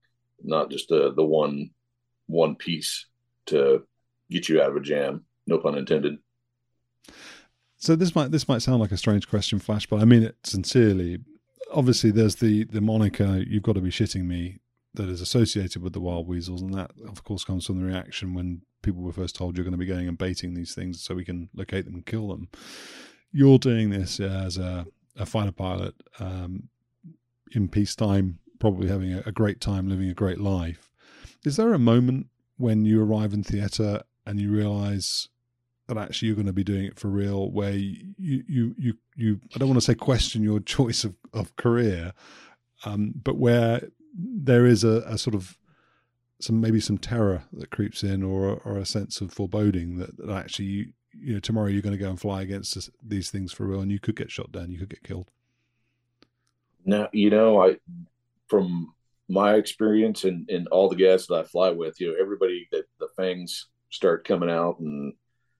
the one piece to get you out of a jam. No pun intended. So this might sound like a strange question, Flash, but I mean it sincerely. Obviously, there's the moniker "You've got to be shitting me" that is associated with the wild weasels, and that, of course, comes from the reaction when people were first told you're going to be going and baiting these things so we can locate them and kill them. You're doing this as a fighter pilot in peacetime, probably having a great time, living a great life. Is there a moment when you arrive in theatre and you realise that actually you're going to be doing it for real, where you I don't want to say question your choice of career, but where there is a sort of some terror that creeps in, or a sense of foreboding that actually tomorrow you're going to go and fly against these things for real, and you could get shot down, you could get killed? Now, from my experience and all the guys that I fly with, everybody that the fangs start coming out, and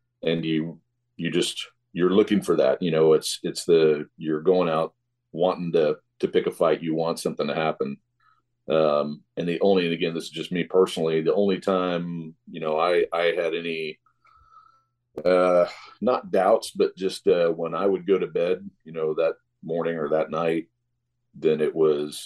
you're looking for that. You're going out wanting to pick a fight. You want something to happen. And again, this is just me personally, the only time, I had any, not doubts, but just, when I would go to bed, that morning or that night, then it was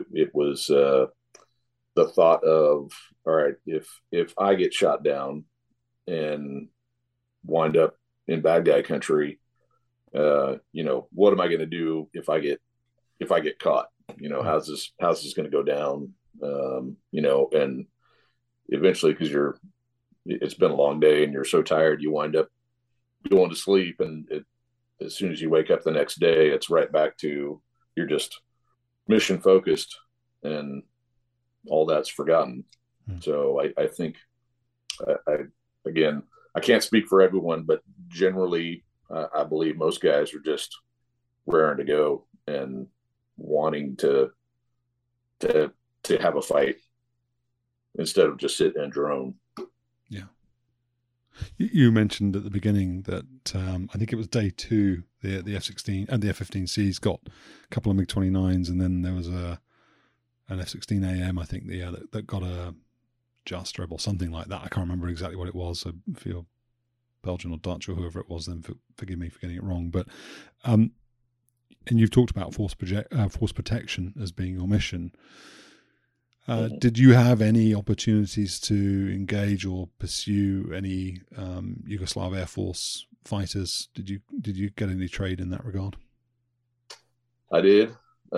the thought of, all right, if I get shot down and wind up in bad guy country, what am I going to do if I get caught? How's this going to go down? And eventually, because it's been a long day and you're so tired, you wind up going to sleep, and as soon as you wake up the next day, it's right back to, you're just mission focused, and all that's forgotten. So I think, again, I can't speak for everyone, but generally, I believe most guys are just raring to go and wanting to have a fight instead of just sit and drone. Yeah. You mentioned at the beginning that I think it was day 2, the F-16 and the F-15Cs got a couple of MiG-29s, and then there was an F-16AM, I think, that got a Just Rebel, something like that. I can't remember exactly what it was. So if you're Belgian or Dutch or whoever it was, then forgive me for getting it wrong. But and you've talked about force protection as being your mission. Did you have any opportunities to engage or pursue any Yugoslav Air Force fighters? Did you get any trade in that regard? I did.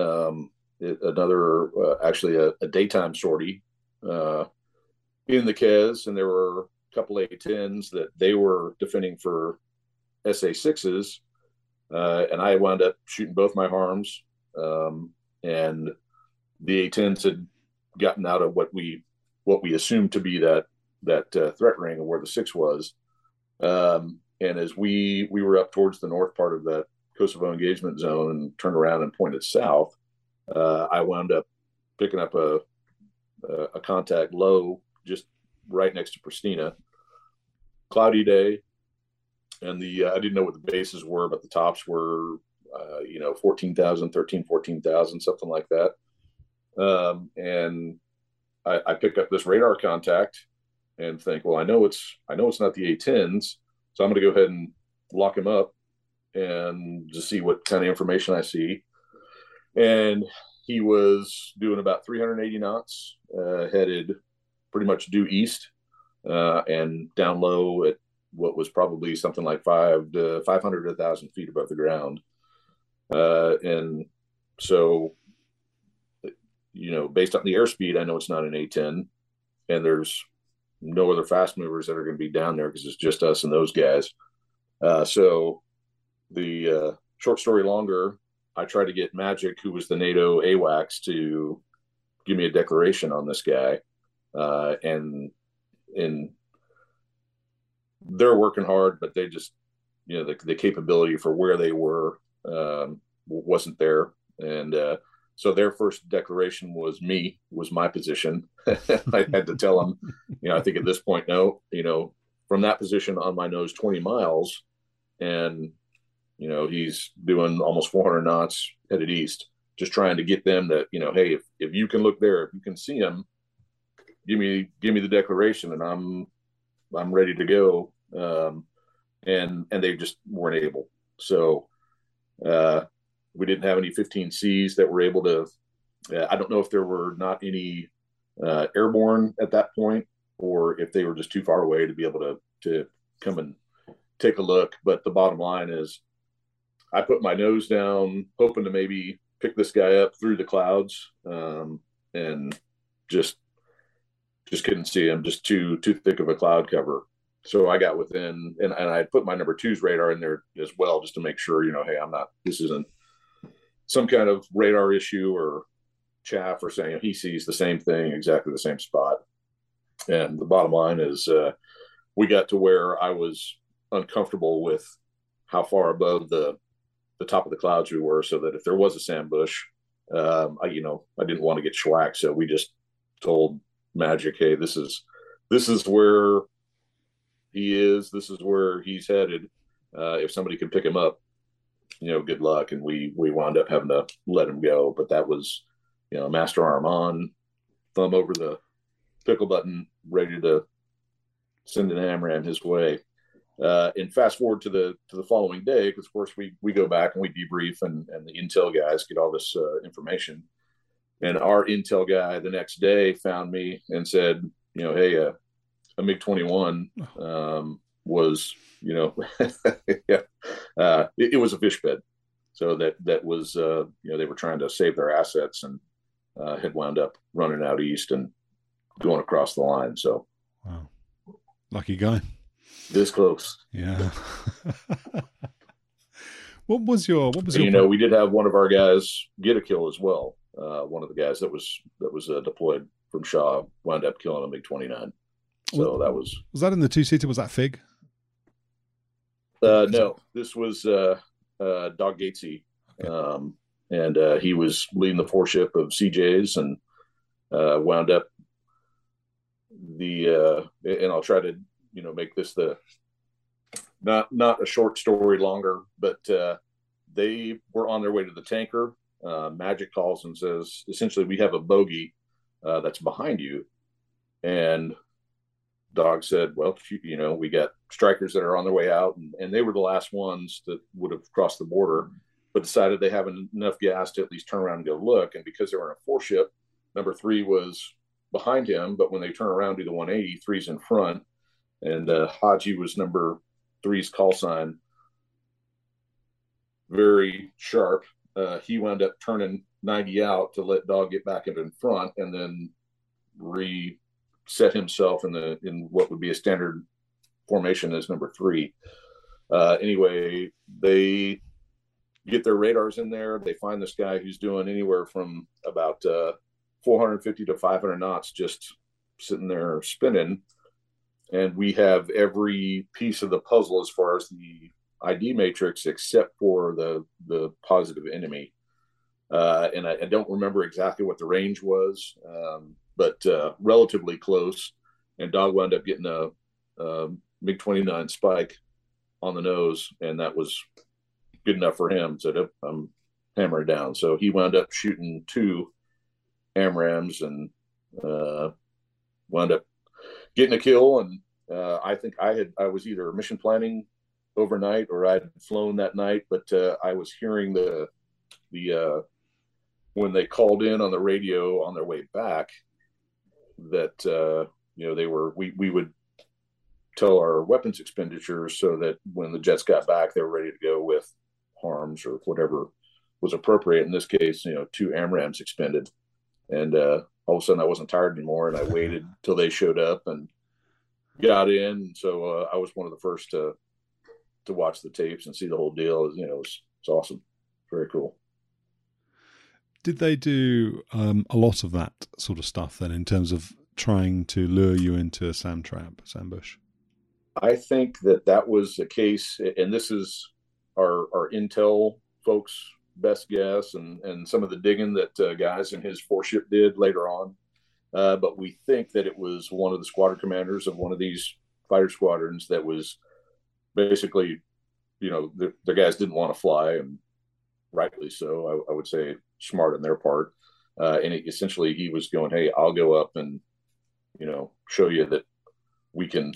Actually a daytime sortie in the Kez, and there were a couple A-10s that they were defending for SA-6s, and I wound up shooting both my harms, and the A-10s had gotten out of what we assumed to be that threat ring of where the 6 was, and as we were up towards the north part of that Kosovo engagement zone and turned around and pointed south, I wound up picking up a contact low just right next to Pristina. Cloudy day, and I didn't know what the bases were, but the tops were 14,000, something like that. And I picked up this radar contact, and think, well, I know it's not the A10s, so I'm going to go ahead and lock him up and just see what kind of information I see. And he was doing about 380 knots, headed pretty much due east, and down low at what was probably something like 500 to 1,000 feet above the ground. And so, based on the airspeed, I know it's not an A10, and there's no other fast movers that are going to be down there because it's just us and those guys. So the short story longer, I tried to get Magic, who was the NATO AWACS, to give me a declaration on this guy. And they're working hard, but they just, the capability for where they were wasn't there. And so their first declaration was my position. I had to tell them, I think at this point, no, from that position on my nose 20 miles, and he's doing almost 400 knots headed east, just trying to get them that, hey, if you can look there, if you can see him, give me the declaration, and I'm ready to go. And they just weren't able. So we didn't have any 15Cs that were able to. I don't know if there were not any airborne at that point, or if they were just too far away to be able to come and take a look. But the bottom line is, I put my nose down, hoping to maybe pick this guy up through the clouds, and just couldn't see him, just too thick of a cloud cover. So I got within, and I put my number 2's radar in there as well, just to make sure, hey, this isn't some kind of radar issue or chaff, or saying he sees the same thing, exactly the same spot. And the bottom line is, we got to where I was uncomfortable with how far above the top of the clouds we were, so that if there was a sand bush, I didn't want to get shellacked. So we just told Magic, hey, this is where he is. This is where he's headed. If somebody can pick him up, good luck. And we wound up having to let him go. But that was, master arm on, thumb over the pickle button, ready to send an AMRAAM his way. And fast forward to the following day, because of course we go back and we debrief, and the intel guys get all this information. And our intel guy the next day found me and said, hey, a MiG-21 was, it was a fish bed. So that was, they were trying to save their assets, and had wound up running out east and going across the line. So, wow, lucky guy. This close. Yeah. What was your? We did have one of our guys get a kill as well. One of the guys that was deployed from Shaw wound up killing a MiG-29. So that was that in the 2-seater? Was that FIG? No, this was Dog Gatesy. Okay. And he was leading the 4-ship of CJs, and wound up and I'll try to make this not a short story longer, but they were on their way to the tanker. Magic calls and says, essentially, we have a bogey that's behind you. And Dog said, well, we got strikers that are on their way out, and they were the last ones that would have crossed the border, but decided they have enough gas to at least turn around and go look. And because they were in a 4-ship, number 3 was behind him, but when they turn around, do the 180, 3's in front. And Haji was number 3's call sign. Very sharp. He wound up turning 90 out to let Dog get back up in front, and then reset himself in what would be a standard formation as number 3. Anyway, they get their radars in there. They find this guy who's doing anywhere from about 450 to 500 knots, just sitting there spinning. And we have every piece of the puzzle as far as the ID matrix, except for the positive enemy. And I don't remember exactly what the range was, but relatively close. And Dog wound up getting a MiG-29 spike on the nose, and that was good enough for him. So I'm hammering down. So he wound up shooting 2 AMRAAMs, and wound up getting a kill. And I think I was either mission planning overnight or I'd flown that night, but I was hearing the when they called in on the radio on their way back that we would tell our weapons expenditures so that when the jets got back, they were ready to go with harms or whatever was appropriate. In this case, 2 AMRAAMs expended, and all of a sudden I wasn't tired anymore, and I waited till they showed up and got in. So I was one of the first to watch the tapes and see the whole deal. It's awesome, very cool. Did they do a lot of that sort of stuff then, in terms of trying to lure you into a ambush? I think that was the case, and this is our intel folks' best guess, and some of the digging that guys in his 4-ship did later on. But we think that it was one of the squadron commanders of one of these fighter squadrons that was basically, the guys didn't want to fly, and rightly so. I would say smart on their part. And essentially he was going, hey, I'll go up and, show you that we can.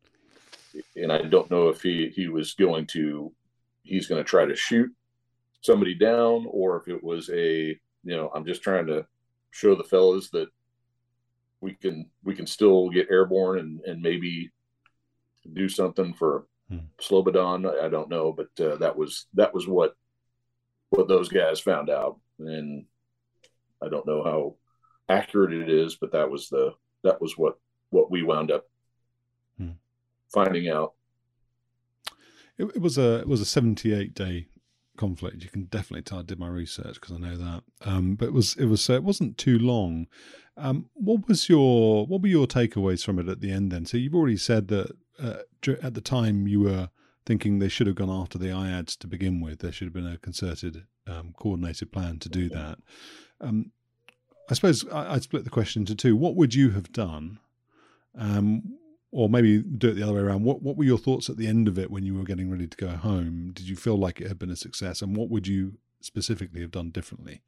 And I don't know if he's going to try to shoot somebody down, or if it was I'm just trying to show the fellas that we can still get airborne and maybe do something for Slobodan. I don't know, but that was what those guys found out, and I don't know how accurate it is, but that was what we wound up finding out. It was a 78-day conflict. You can definitely tell I did my research because I know that. But it wasn't too long. What were your takeaways from it at the end then? So you've already said that at the time you were thinking they should have gone after the IADs to begin with. There should have been a concerted, coordinated plan to do that. I suppose I'd split the question into 2. What would you have done? Or maybe do it the other way around. What were your thoughts at the end of it when you were getting ready to go home? Did you feel like it had been a success? And what would you specifically have done differently?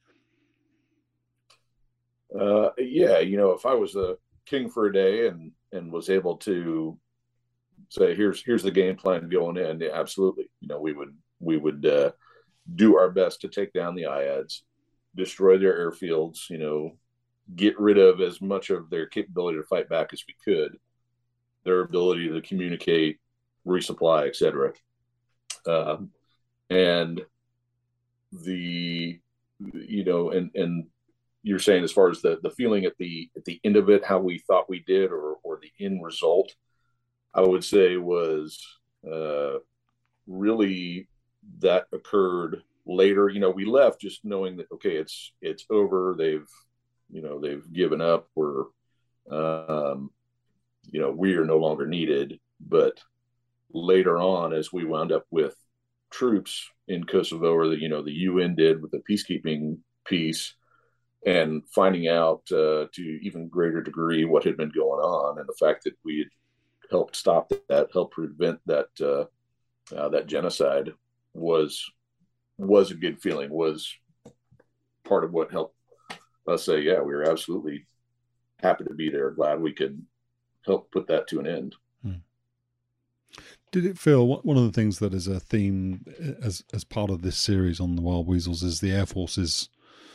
If I was a king for a day and was able to say, here's the game plan going in, yeah, absolutely. We would do our best to take down the IADs, destroy their airfields, get rid of as much of their capability to fight back as we could, their ability to communicate, resupply, etc. And and you're saying as far as the feeling at the end of it, how we thought we did, or the end result, I would say was really that occurred later. We left just knowing that, okay, it's over. They've given up. We're we are no longer needed. But later on, as we wound up with troops in Kosovo, or the UN did with the peacekeeping piece, and finding out to even greater degree what had been going on, and the fact that we had helped stop that, helped prevent that that genocide was a good feeling, was part of what helped us say, yeah, we were absolutely happy to be there, glad we could help put that to an end. Did it feel, one of the things that is a theme as part of this series on the Wild Weasels is the Air Force's,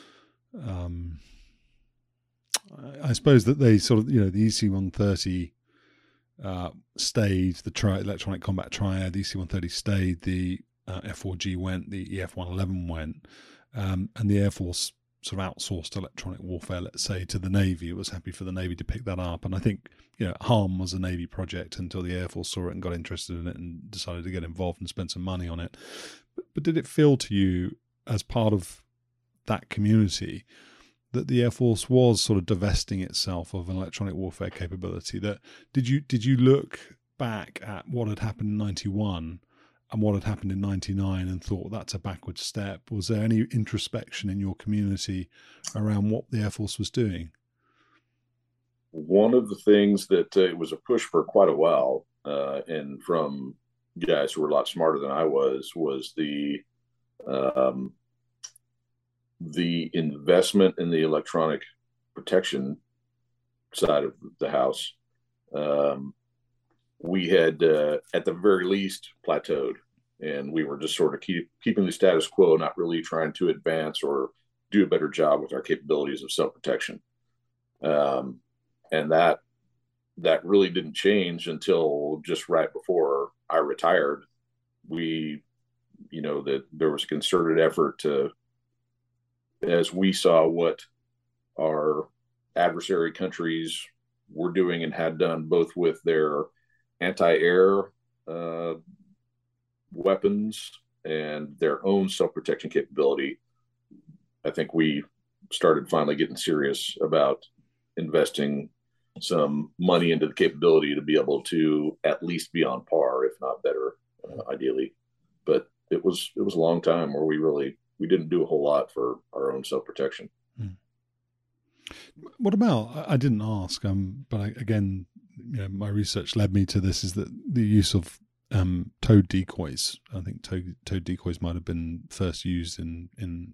I suppose that they sort of, the EC-130 stayed, the electronic combat triad, the EC-130 stayed, the F-4G went, the EF-111 went, and the Air Force sort of outsourced electronic warfare, let's say, to the Navy. It was happy for the Navy to pick that up. And I think, HARM was a Navy project until the Air Force saw it and got interested in it and decided to get involved and spend some money on it. But did it feel to you, as part of that community, that the Air Force was sort of divesting itself of an electronic warfare capability? That did you look back at what had happened in 91 and what had happened in 99 and thought that's a backward step? Was there any introspection in your community around what the Air Force was doing? One of the things that it was a push for quite a while, and from guys who were a lot smarter than I was the investment in the electronic protection side of the house. we had, at the very least, plateaued, and we were just sort of keeping the status quo, not really trying to advance or do a better job with our capabilities of self protection. And that really didn't change until just right before I retired. We, that there was a concerted effort to, as we saw what our adversary countries were doing and had done, both with their anti-air weapons and their own self-protection capability. I think we started finally getting serious about investing some money into the capability to be able to at least be on par, if not better, ideally. But it was a long time where we didn't do a whole lot for our own self-protection. What about, I didn't ask, but again, my research led me to this, is that the use of towed decoys. I think towed decoys might have been first used in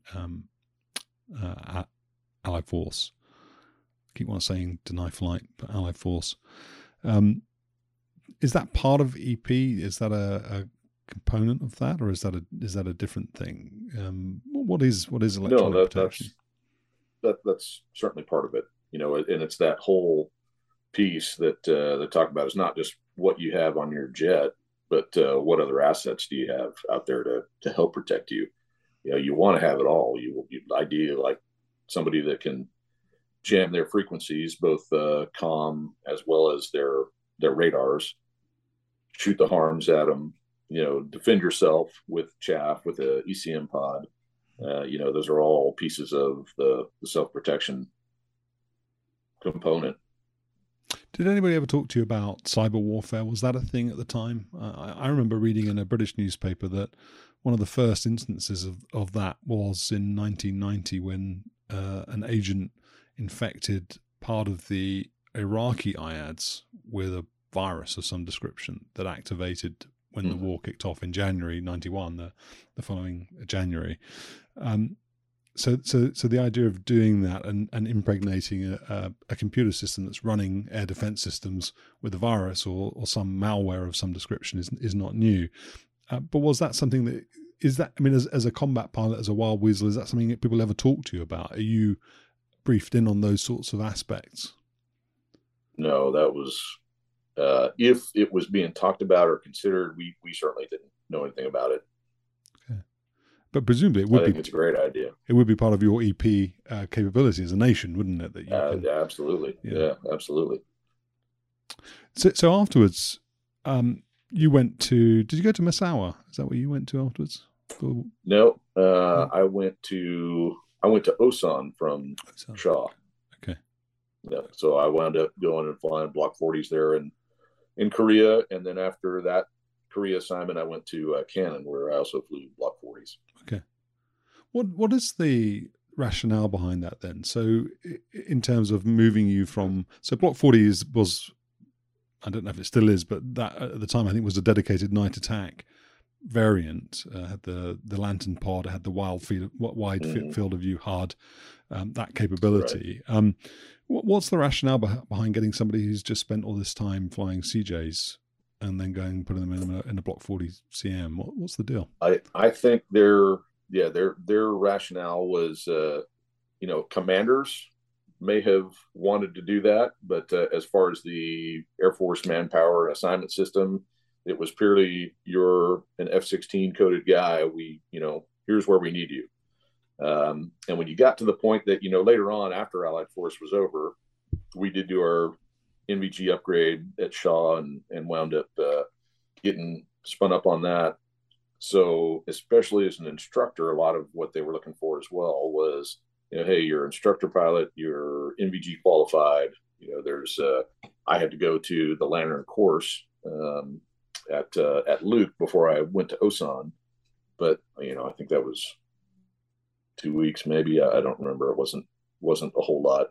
Allied Force. I keep on saying deny flight, but Allied Force. Is that part of EP? Is that a component of that, or is that a different thing? What is electronic protection? That's certainly part of it, and it's that whole piece that they talk about is not just what you have on your jet, but what other assets do you have out there to help protect you? You want to have it all. You ideally like somebody that can jam their frequencies, both comm as well as their radars, shoot the harms at them, defend yourself with chaff, with a ECM pod. Those are all pieces of the self-protection component. Did anybody ever talk to you about cyber warfare? Was that a thing at the time? I remember reading in a British newspaper that one of the first instances of that was in 1990, when an agent infected part of the Iraqi IADs with a virus of some description that activated when the war kicked off in January 91, the following January. So the idea of doing that and impregnating a computer system that's running air defense systems with a virus or some malware of some description is not new. But was that something that as a combat pilot, as a Wild Weasel, is that something that people ever talk to you about? Are you briefed in on those sorts of aspects? No, that was, if it was being talked about or considered, we certainly didn't know anything about it. Okay. But presumably it's a great idea. It would be part of your EP capability as a nation, wouldn't it? That you absolutely. Yeah, absolutely. So afterwards, you went to, did you go to Massawa? Is that where you went to afterwards? No, I went to Osan from Shaw. Okay. Yeah, so I wound up going and flying Block 40s there in Korea, and then after that Korea assignment, I went to Cannon, where I also flew Block 40s. Okay. What is the rationale behind that then? So in terms of moving you from, so Block 40 was, I don't know if it still is, but that at the time I think was a dedicated night attack variant. Had the lantern pod, had the wide field of view HUD, that capability. Right. What's the rationale behind getting somebody who's just spent all this time flying CJs and then going and putting them in a Block 40 CM? What's the deal? I think their rationale was, commanders may have wanted to do that, but as far as the Air Force manpower assignment system, it was purely, you're an F-16 coded guy. Here's where we need you. And when you got to the point that, later on after Allied Force was over, we did do our NVG upgrade at Shaw and wound up getting spun up on that. So especially as an instructor, a lot of what they were looking for as well was, hey, you're instructor pilot, you're NVG qualified. I had to go to the Lantern course at Luke before I went to Osan, but I think that was 2 weeks maybe. I don't remember. It wasn't a whole lot,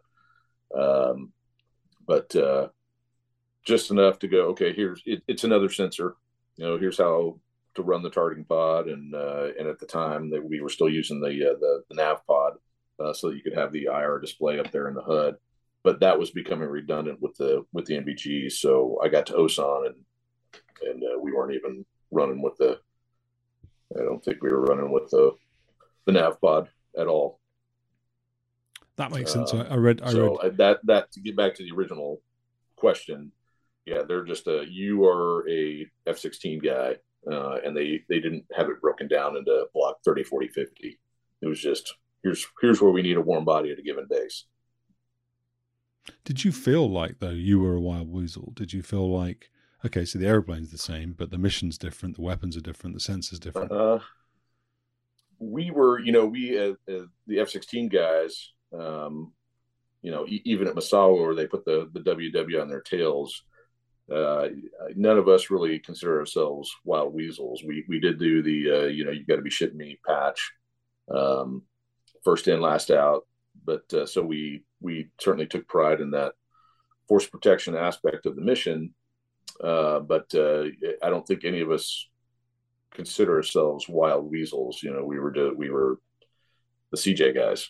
but just enough to go, okay, it's another sensor. Here's how to run the targeting pod, and at the time that we were still using the nav pod, so that you could have the IR display up there in the HUD. but that was becoming redundant with the NVG. So I got to OSAN, and we weren't even running with the. I don't think we were running with the nav pod at all. That makes sense. I read. That to get back to the original question, yeah, they're just you are a F-16 guy, and they didn't have it broken down into block 30, 40, 50. It was just here's where we need a warm body at a given base. Did you feel like, though, you were a wild weasel? Did you feel like, okay, so the airplane's the same, but the mission's different, the weapons are different, the sensor's different? We were, we the F-16 guys, even at Misawa, where they put the WW on their tails, none of us really consider ourselves wild weasels. We did do the, you've got to be shitting me patch, first in, last out. But so we certainly took pride in that force protection aspect of the mission. But I don't think any of us consider ourselves wild weasels. We were the CJ guys.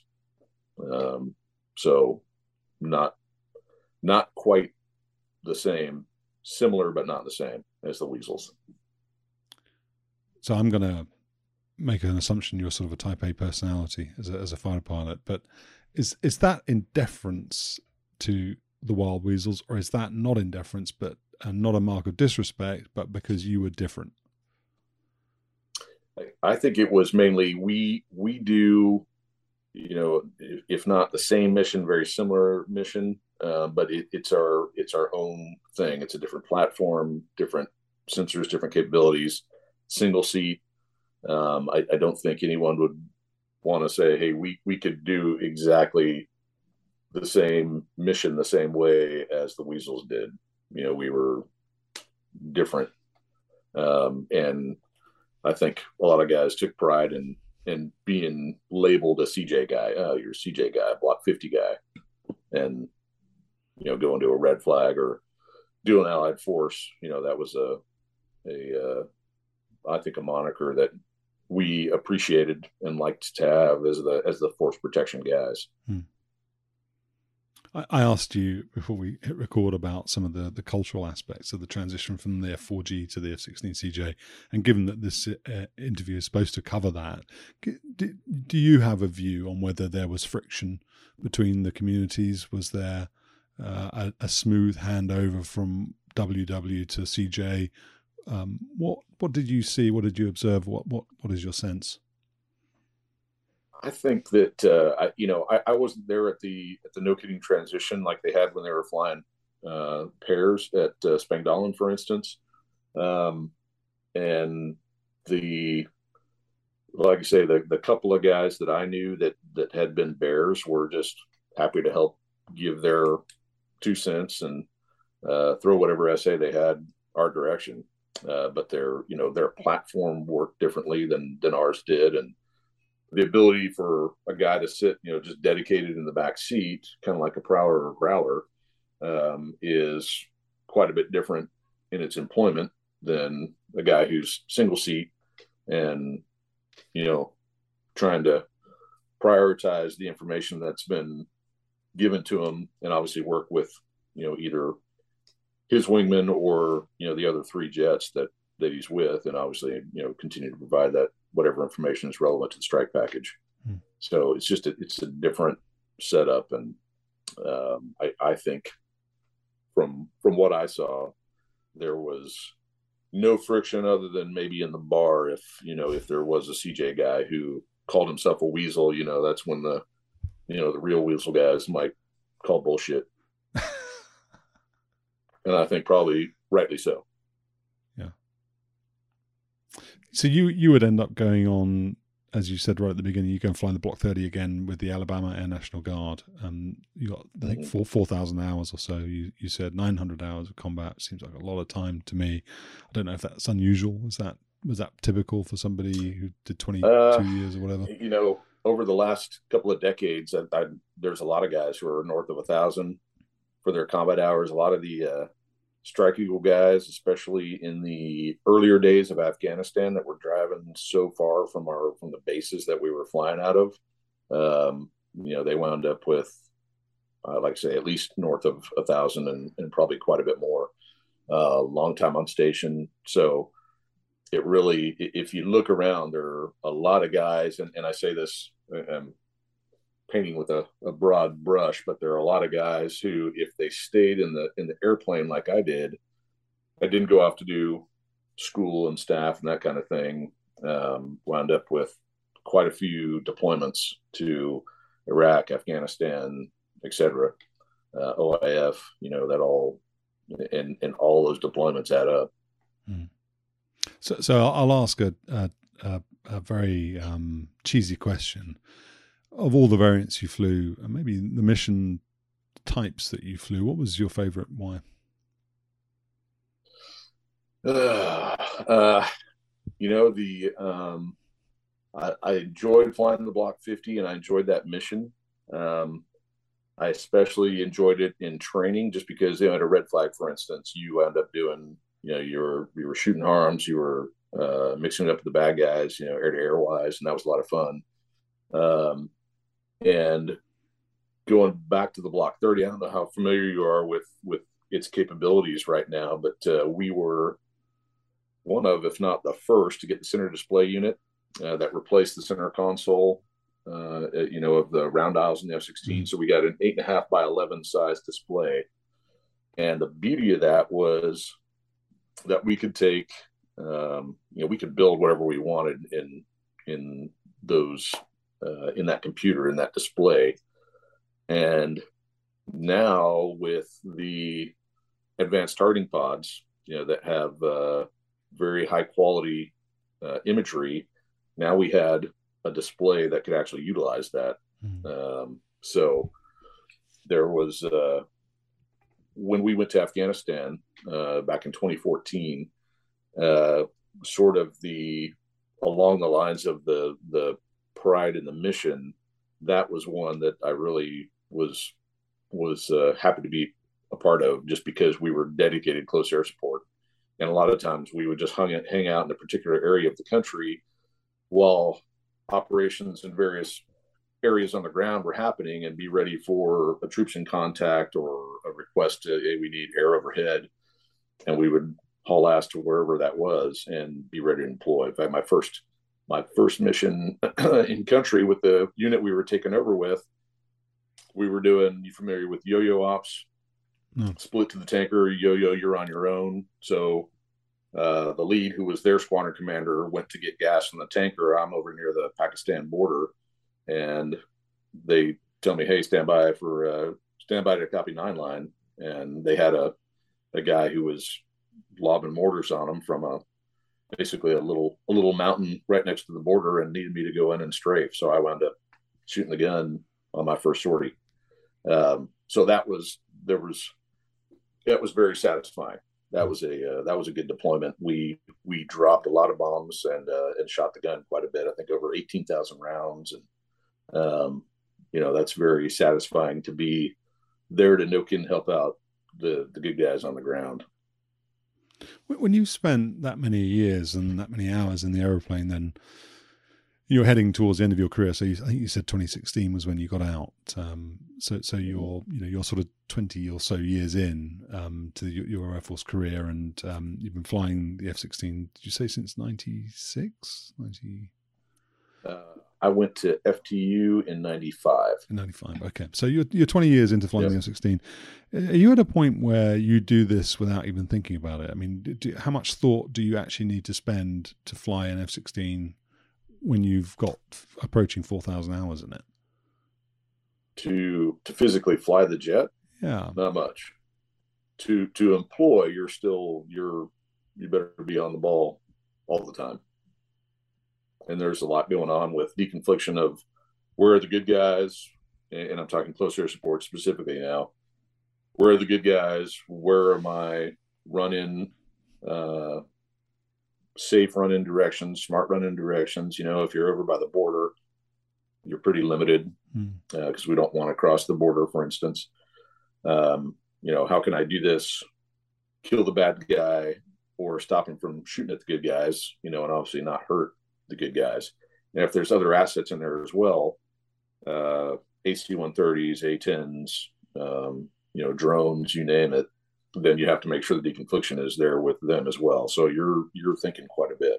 So not quite the same, similar, but not the same as the weasels. So I'm going to make an assumption you're sort of a Type A personality as a fighter pilot, but is that in deference to the wild weasels, or is that not in deference, but not a mark of disrespect, but because you were different? I think it was mainly we do, if not the same mission, very similar mission, but it's our own thing. It's a different platform, different sensors, different capabilities, single seat. I don't think anyone would want to say, hey, we could do exactly the same mission the same way as the weasels did. We were different. And I think a lot of guys took pride in being labeled a CJ guy. Oh, you're a CJ guy, block 50 guy. And, going to a red flag or do an allied force, that was I think a moniker that we appreciated and liked to have as the force protection guys. I asked you before we hit record about some of the cultural aspects of the transition from the F4G to the F-16CJ, and given that this interview is supposed to cover that, do you have a view on whether there was friction between the communities? Was there a smooth handover from WW to CJ? What did you see? What did you observe? What is your sense? I think that I wasn't there at the no kidding transition like they had when they were flying pairs at Spangdahlem, for instance, and like I say, the couple of guys that I knew that had been bears were just happy to help give their 2 cents and throw whatever essay they had our direction. But their platform worked differently than ours did, and the ability for a guy to sit, just dedicated in the back seat, kind of like a prowler or growler, is quite a bit different in its employment than a guy who's single seat and, trying to prioritize the information that's been given to him and obviously work with, either his wingman or, the other 3 jets that he's with, and obviously, continue to provide that whatever information is relevant to the strike package. So it's a different setup. And I think from what I saw, there was no friction other than maybe in the bar. If there was a CJ guy who called himself a weasel, that's when the real weasel guys might call bullshit. And I think probably rightly so. So you would end up going on, as you said right at the beginning, you go and fly the Block 30 again with the Alabama Air National Guard. You got, I think, 4,000 hours or so. You said 900 hours of combat. Seems like a lot of time to me. I don't know if that's unusual. Was that typical for somebody who did 22 years or whatever? Over the last couple of decades, there's a lot of guys who are north of 1,000 for their combat hours. A lot of the Strike Eagle guys, especially in the earlier days of Afghanistan, that were driving so far from the bases that we were flying out of, they wound up with like I say, at least north of 1,000 and probably quite a bit more. Long time on station. So it really, if you look around, there are a lot of guys, and I say this, I'm painting with a broad brush, but there are a lot of guys who, if they stayed in the airplane like I didn't go off to do school and staff and that kind of thing. Wound up with quite a few deployments to Iraq, Afghanistan, etc. OIF, that all, and all those deployments add up. So I'll ask a very cheesy question. Of all the variants you flew, and maybe the mission types that you flew, what was your favorite? Why? I enjoyed flying the Block 50, and I enjoyed that mission. I especially enjoyed it in training, just because at a red flag, for instance, you wound up doing, you were shooting harms, you were mixing it up with the bad guys, air to air wise, and that was a lot of fun. And going back to the Block 30, I don't know how familiar you are with its capabilities right now, but we were one of, if not the first, to get the center display unit that replaced the center console, of the round dials in the F-16. So we got an 8.5 by 11 size display. And the beauty of that was that we could take, we could build whatever we wanted in those, in that computer, in that display. And now with the advanced targeting pods, that have very high quality imagery, now we had a display that could actually utilize that. So there was, when we went to Afghanistan back in 2014, sort of along the lines of the pride in the mission, that was one that I really was happy to be a part of, just because we were dedicated close air support. And a lot of times we would just hang out in a particular area of the country while operations in various areas on the ground were happening, and be ready for a troops in contact or a request to, hey, we need air overhead. And we would haul ass to wherever that was and be ready to deploy. In fact, my first mission in country with the unit we were taking over with, we were doing, you familiar with yo-yo ops? No. Split to the tanker, yo-yo, you're on your own. So the lead, who was their squadron commander, went to get gas from the tanker. I'm over near the Pakistan border, and they tell me, hey, stand by to copy 9 line. And they had a guy who was lobbing mortars on them from basically a little mountain right next to the border, and needed me to go in and strafe. So I wound up shooting the gun on my first sortie. So that was very satisfying. That was a good deployment. We dropped a lot of bombs and shot the gun quite a bit. I think over 18,000 rounds, and that's very satisfying to be there to nuke and help out the good guys on the ground. When you spent that many years and that many hours in the aeroplane, then you're heading towards the end of your career. So I think you said 2016 was when you got out. So you're sort of 20 or so years in to your Air Force career, and you've been flying the F-16. Did you say since 96? I went to FTU in 95. In 95, okay. So you're 20 years into flying the F-16. Are you at a point where you do this without even thinking about it? I mean, how much thought do you actually need to spend to fly an F-16 when you've got approaching 4,000 hours in it? To physically fly the jet? Yeah. Not much. To employ, you better be on the ball all the time. And there's a lot going on with deconfliction of where are the good guys, and I'm talking close air support specifically now. Where are the good guys? Where are my run-in, safe run-in directions, smart run-in directions? If you're over by the border, you're pretty limited because we don't want to cross the border, for instance. How can I do this, kill the bad guy, or stop him from shooting at the good guys, and obviously not hurt the good guys. And if there's other assets in there as well, AC-130s, A-10s, drones, you name it, then you have to make sure the deconfliction is there with them as well. So you're thinking quite a bit.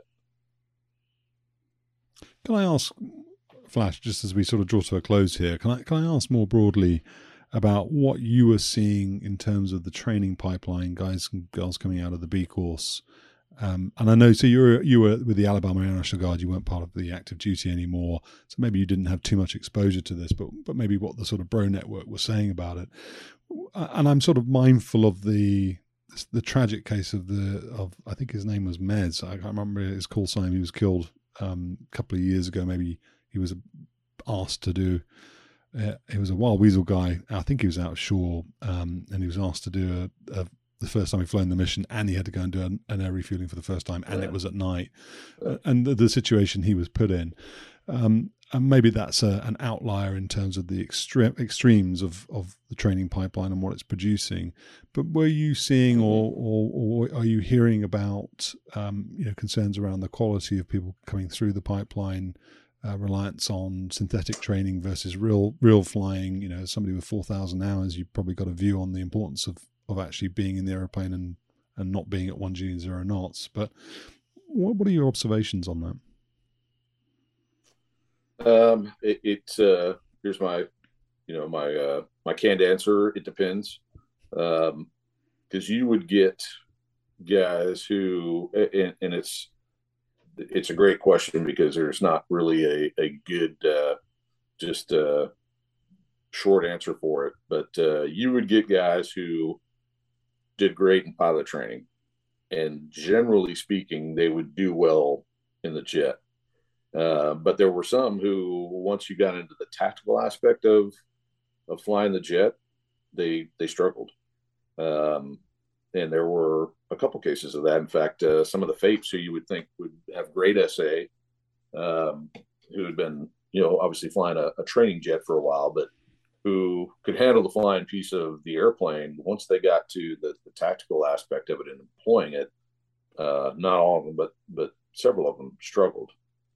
Can I ask, Flash, just as we sort of draw to a close here, can I ask more broadly about what you were seeing in terms of the training pipeline, guys and girls coming out of the B course? And I know, so you were with the Alabama Air National Guard. You weren't part of the active duty anymore, so maybe you didn't have too much exposure to this. But maybe what the sort of bro network was saying about it. And I'm sort of mindful of the tragic case of I think his name was Mez. I can't remember his call sign. He was killed a couple of years ago. Maybe he was asked to do. He was a wild weasel guy. I think he was out of shore, and he was asked to do the first time he'd flown the mission, and he had to go and do an air refueling for the first time, and it was at night, and the situation he was put in. And maybe that's an outlier in terms of the extremes of the training pipeline and what it's producing. But were you seeing or are you hearing about concerns around the quality of people coming through the pipeline, reliance on synthetic training versus real flying? As somebody with 4,000 hours, you've probably got a view on the importance of actually being in the aeroplane and not being at 1G0 knots. But what are your observations on that? Here's my my canned answer. It depends, because you would get guys who, and it's a great question because there's not really a good just short answer for it. But you would get guys who did great in pilot training, and generally speaking, they would do well in the jet. But there were some who, once you got into the tactical aspect of flying the jet, they struggled. And there were a couple cases of that. In fact, some of the FAPEs who you would think would have great SA, who had been, obviously flying a training jet for a while, but who could handle the flying piece of the airplane, once they got to the tactical aspect of it and employing it, not all of them, but several of them struggled.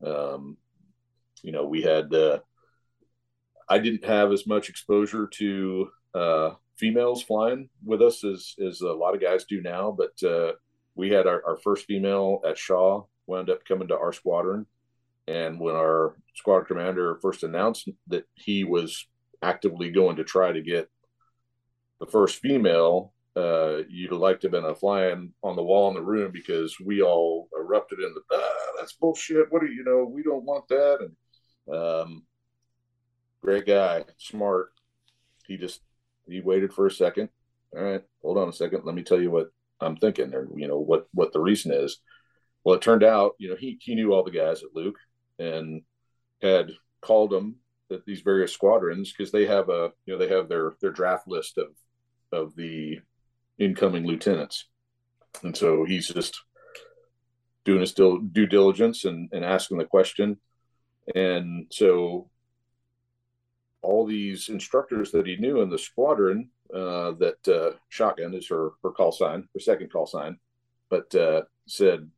We had, I didn't have as much exposure to females flying with us as a lot of guys do now, but we had our first female at Shaw wound up coming to our squadron. And when our squadron commander first announced that he was actively going to try to get the first female, you'd have liked to have been a flying on the wall in the room, because we all erupted in that's bullshit. What do we don't want that. And great guy, smart. He waited for a second. All right, hold on a second. Let me tell you what I'm thinking, or what the reason is. Well, it turned out, he knew all the guys at Luke and had called them at these various squadrons, because they have their draft list of the incoming lieutenants. And so he's just doing his due diligence and asking the question. And so all these instructors that he knew in the squadron, that Shotgun is her call sign, her second call sign, but said,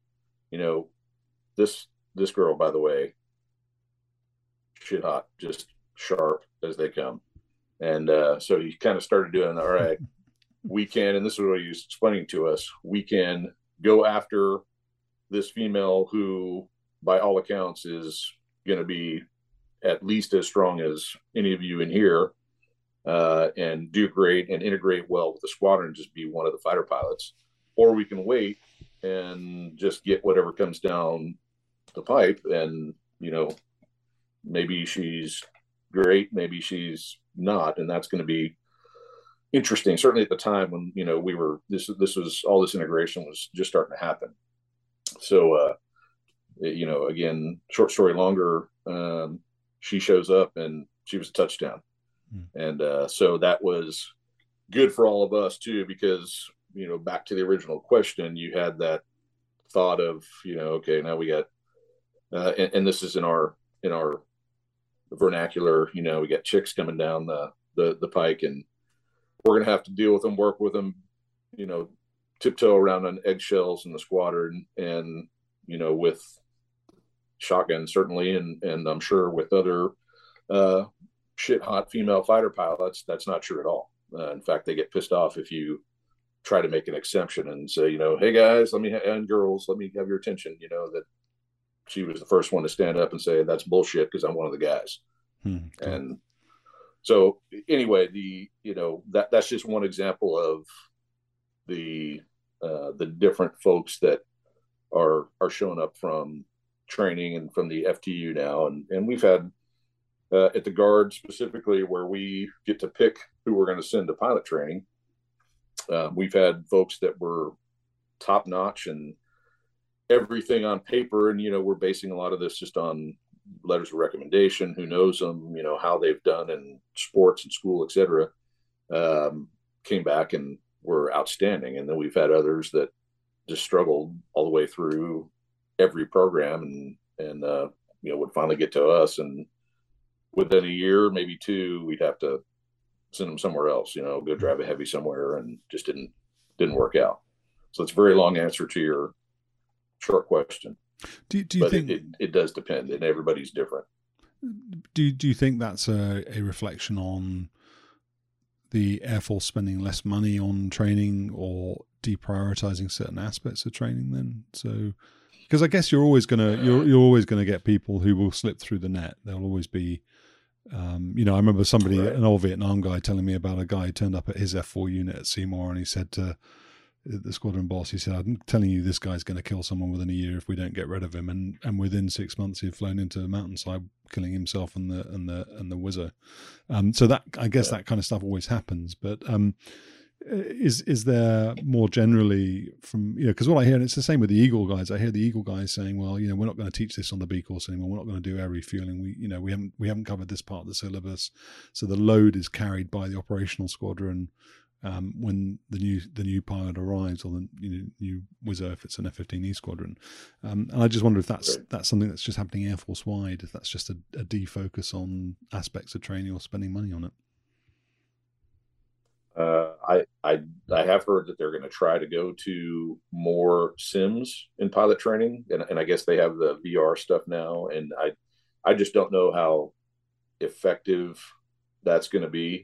this girl, by the way, shit hot, just sharp as they come. And so he kind of started doing, all right, we can, and this is what he was explaining to us, we can go after this female who, by all accounts, is going to be at least as strong as any of you in here, and do great and integrate well with the squadron, just be one of the fighter pilots. Or we can wait and just get whatever comes down the pipe, and maybe she's great, maybe she's not, and that's going to be interesting. Certainly at the time when we were this was all this integration was just starting to happen. So again, short story longer, she shows up and she was a touchdown. And so that was good for all of us too, because back to the original question, you had that thought of okay, now we got and this is in our vernacular, we got chicks coming down the pike, and we're gonna have to deal with them, work with them, tiptoe around on eggshells in the squadron, and with Shotgun certainly, and I'm sure with other shit hot female fighter pilots, that's not true at all. In fact, they get pissed off if you try to make an exception and say, hey guys, and girls, let me have your attention. That she was the first one to stand up and say that's bullshit because I'm one of the guys. Cool. And so anyway, that's just one example of the different folks that are showing up from training and from the FTU now, and we've had at the Guard specifically where we get to pick who we're going to send to pilot training. We've had folks that were top notch and everything on paper, and we're basing a lot of this just on letters of recommendation, who knows them, how they've done in sports and school, etc. Came back and were outstanding. And then we've had others that just struggled all the way through every program and would finally get to us, and within a year, maybe two, we'd have to send them somewhere else, go drive a heavy somewhere, and just didn't work out. So it's a very long answer to your short question. Do you think it does depend, and everybody's different? Do you think that's a reflection on the Air Force spending less money on training or deprioritizing certain aspects of training then? So, because I guess you're always gonna get people who will slip through the net. There'll always be, I remember somebody, right, an old Vietnam guy, telling me about a guy who turned up at his F4 unit at Seymour, and he said to the squadron boss, he said, "I'm telling you, this guy's going to kill someone within a year if we don't get rid of him." And within 6 months, he'd flown into the mountainside, killing himself and the Wizzo. So that, I guess, that kind of stuff always happens. But is there more generally from, because what I hear, and it's the same with the Eagle guys, I hear the Eagle guys saying, well, we're not going to teach this on the B course anymore. We're not going to do air refueling. We haven't covered this part of the syllabus. So the load is carried by the operational squadron when the new pilot arrives, or the new Wizzo if it's an F-15E squadron. And I just wonder if that's something that's just happening Air Force wide, if that's just a defocus on aspects of training or spending money on it. I have heard that they're going to try to go to more sims in pilot training, and I guess they have the VR stuff now, and I just don't know how effective that's going to be,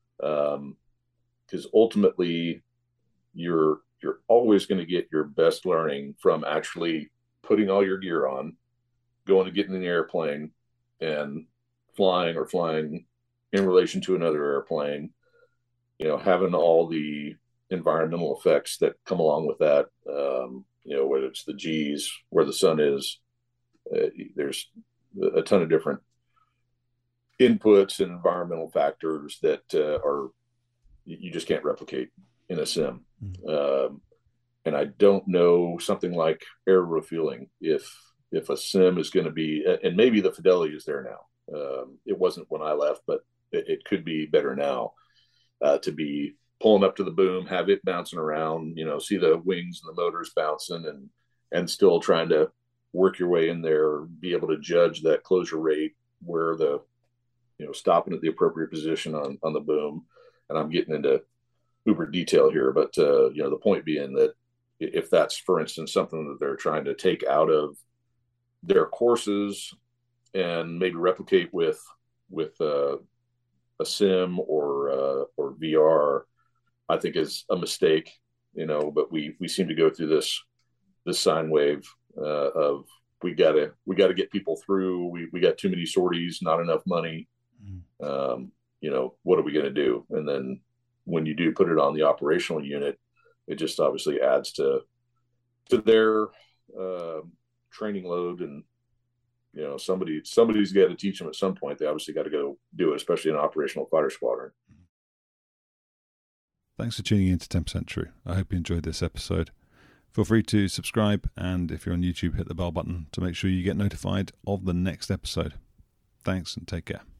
because ultimately you're always going to get your best learning from actually putting all your gear on, going to get in the airplane and flying in relation to another airplane, having all the environmental effects that come along with that, whether it's the G's, where the sun is, there's a ton of different inputs and environmental factors that you just can't replicate in a sim. Mm-hmm. And I don't know, something like air refueling, if a sim is going to be, and maybe the fidelity is there now. It wasn't when I left, but it could be better now. To be pulling up to the boom, have it bouncing around, see the wings and the motors bouncing, and still trying to work your way in there, be able to judge that closure rate, where the, stopping at the appropriate position on the boom. And I'm getting into uber detail here, but the point being that if that's, for instance, something that they're trying to take out of their courses and maybe replicate with a sim or VR, I think is a mistake, but we seem to go through this sine wave of we gotta get people through. We got too many sorties, not enough money. What are we going to do? And then when you do put it on the operational unit, it just obviously adds to their training load, and somebody's got to teach them at some point. They obviously got to go do it, especially in an operational fighter squadron. Thanks for tuning in to 10% True. I hope you enjoyed this episode. Feel free to subscribe, and if you're on YouTube, hit the bell button to make sure you get notified of the next episode. Thanks, and take care.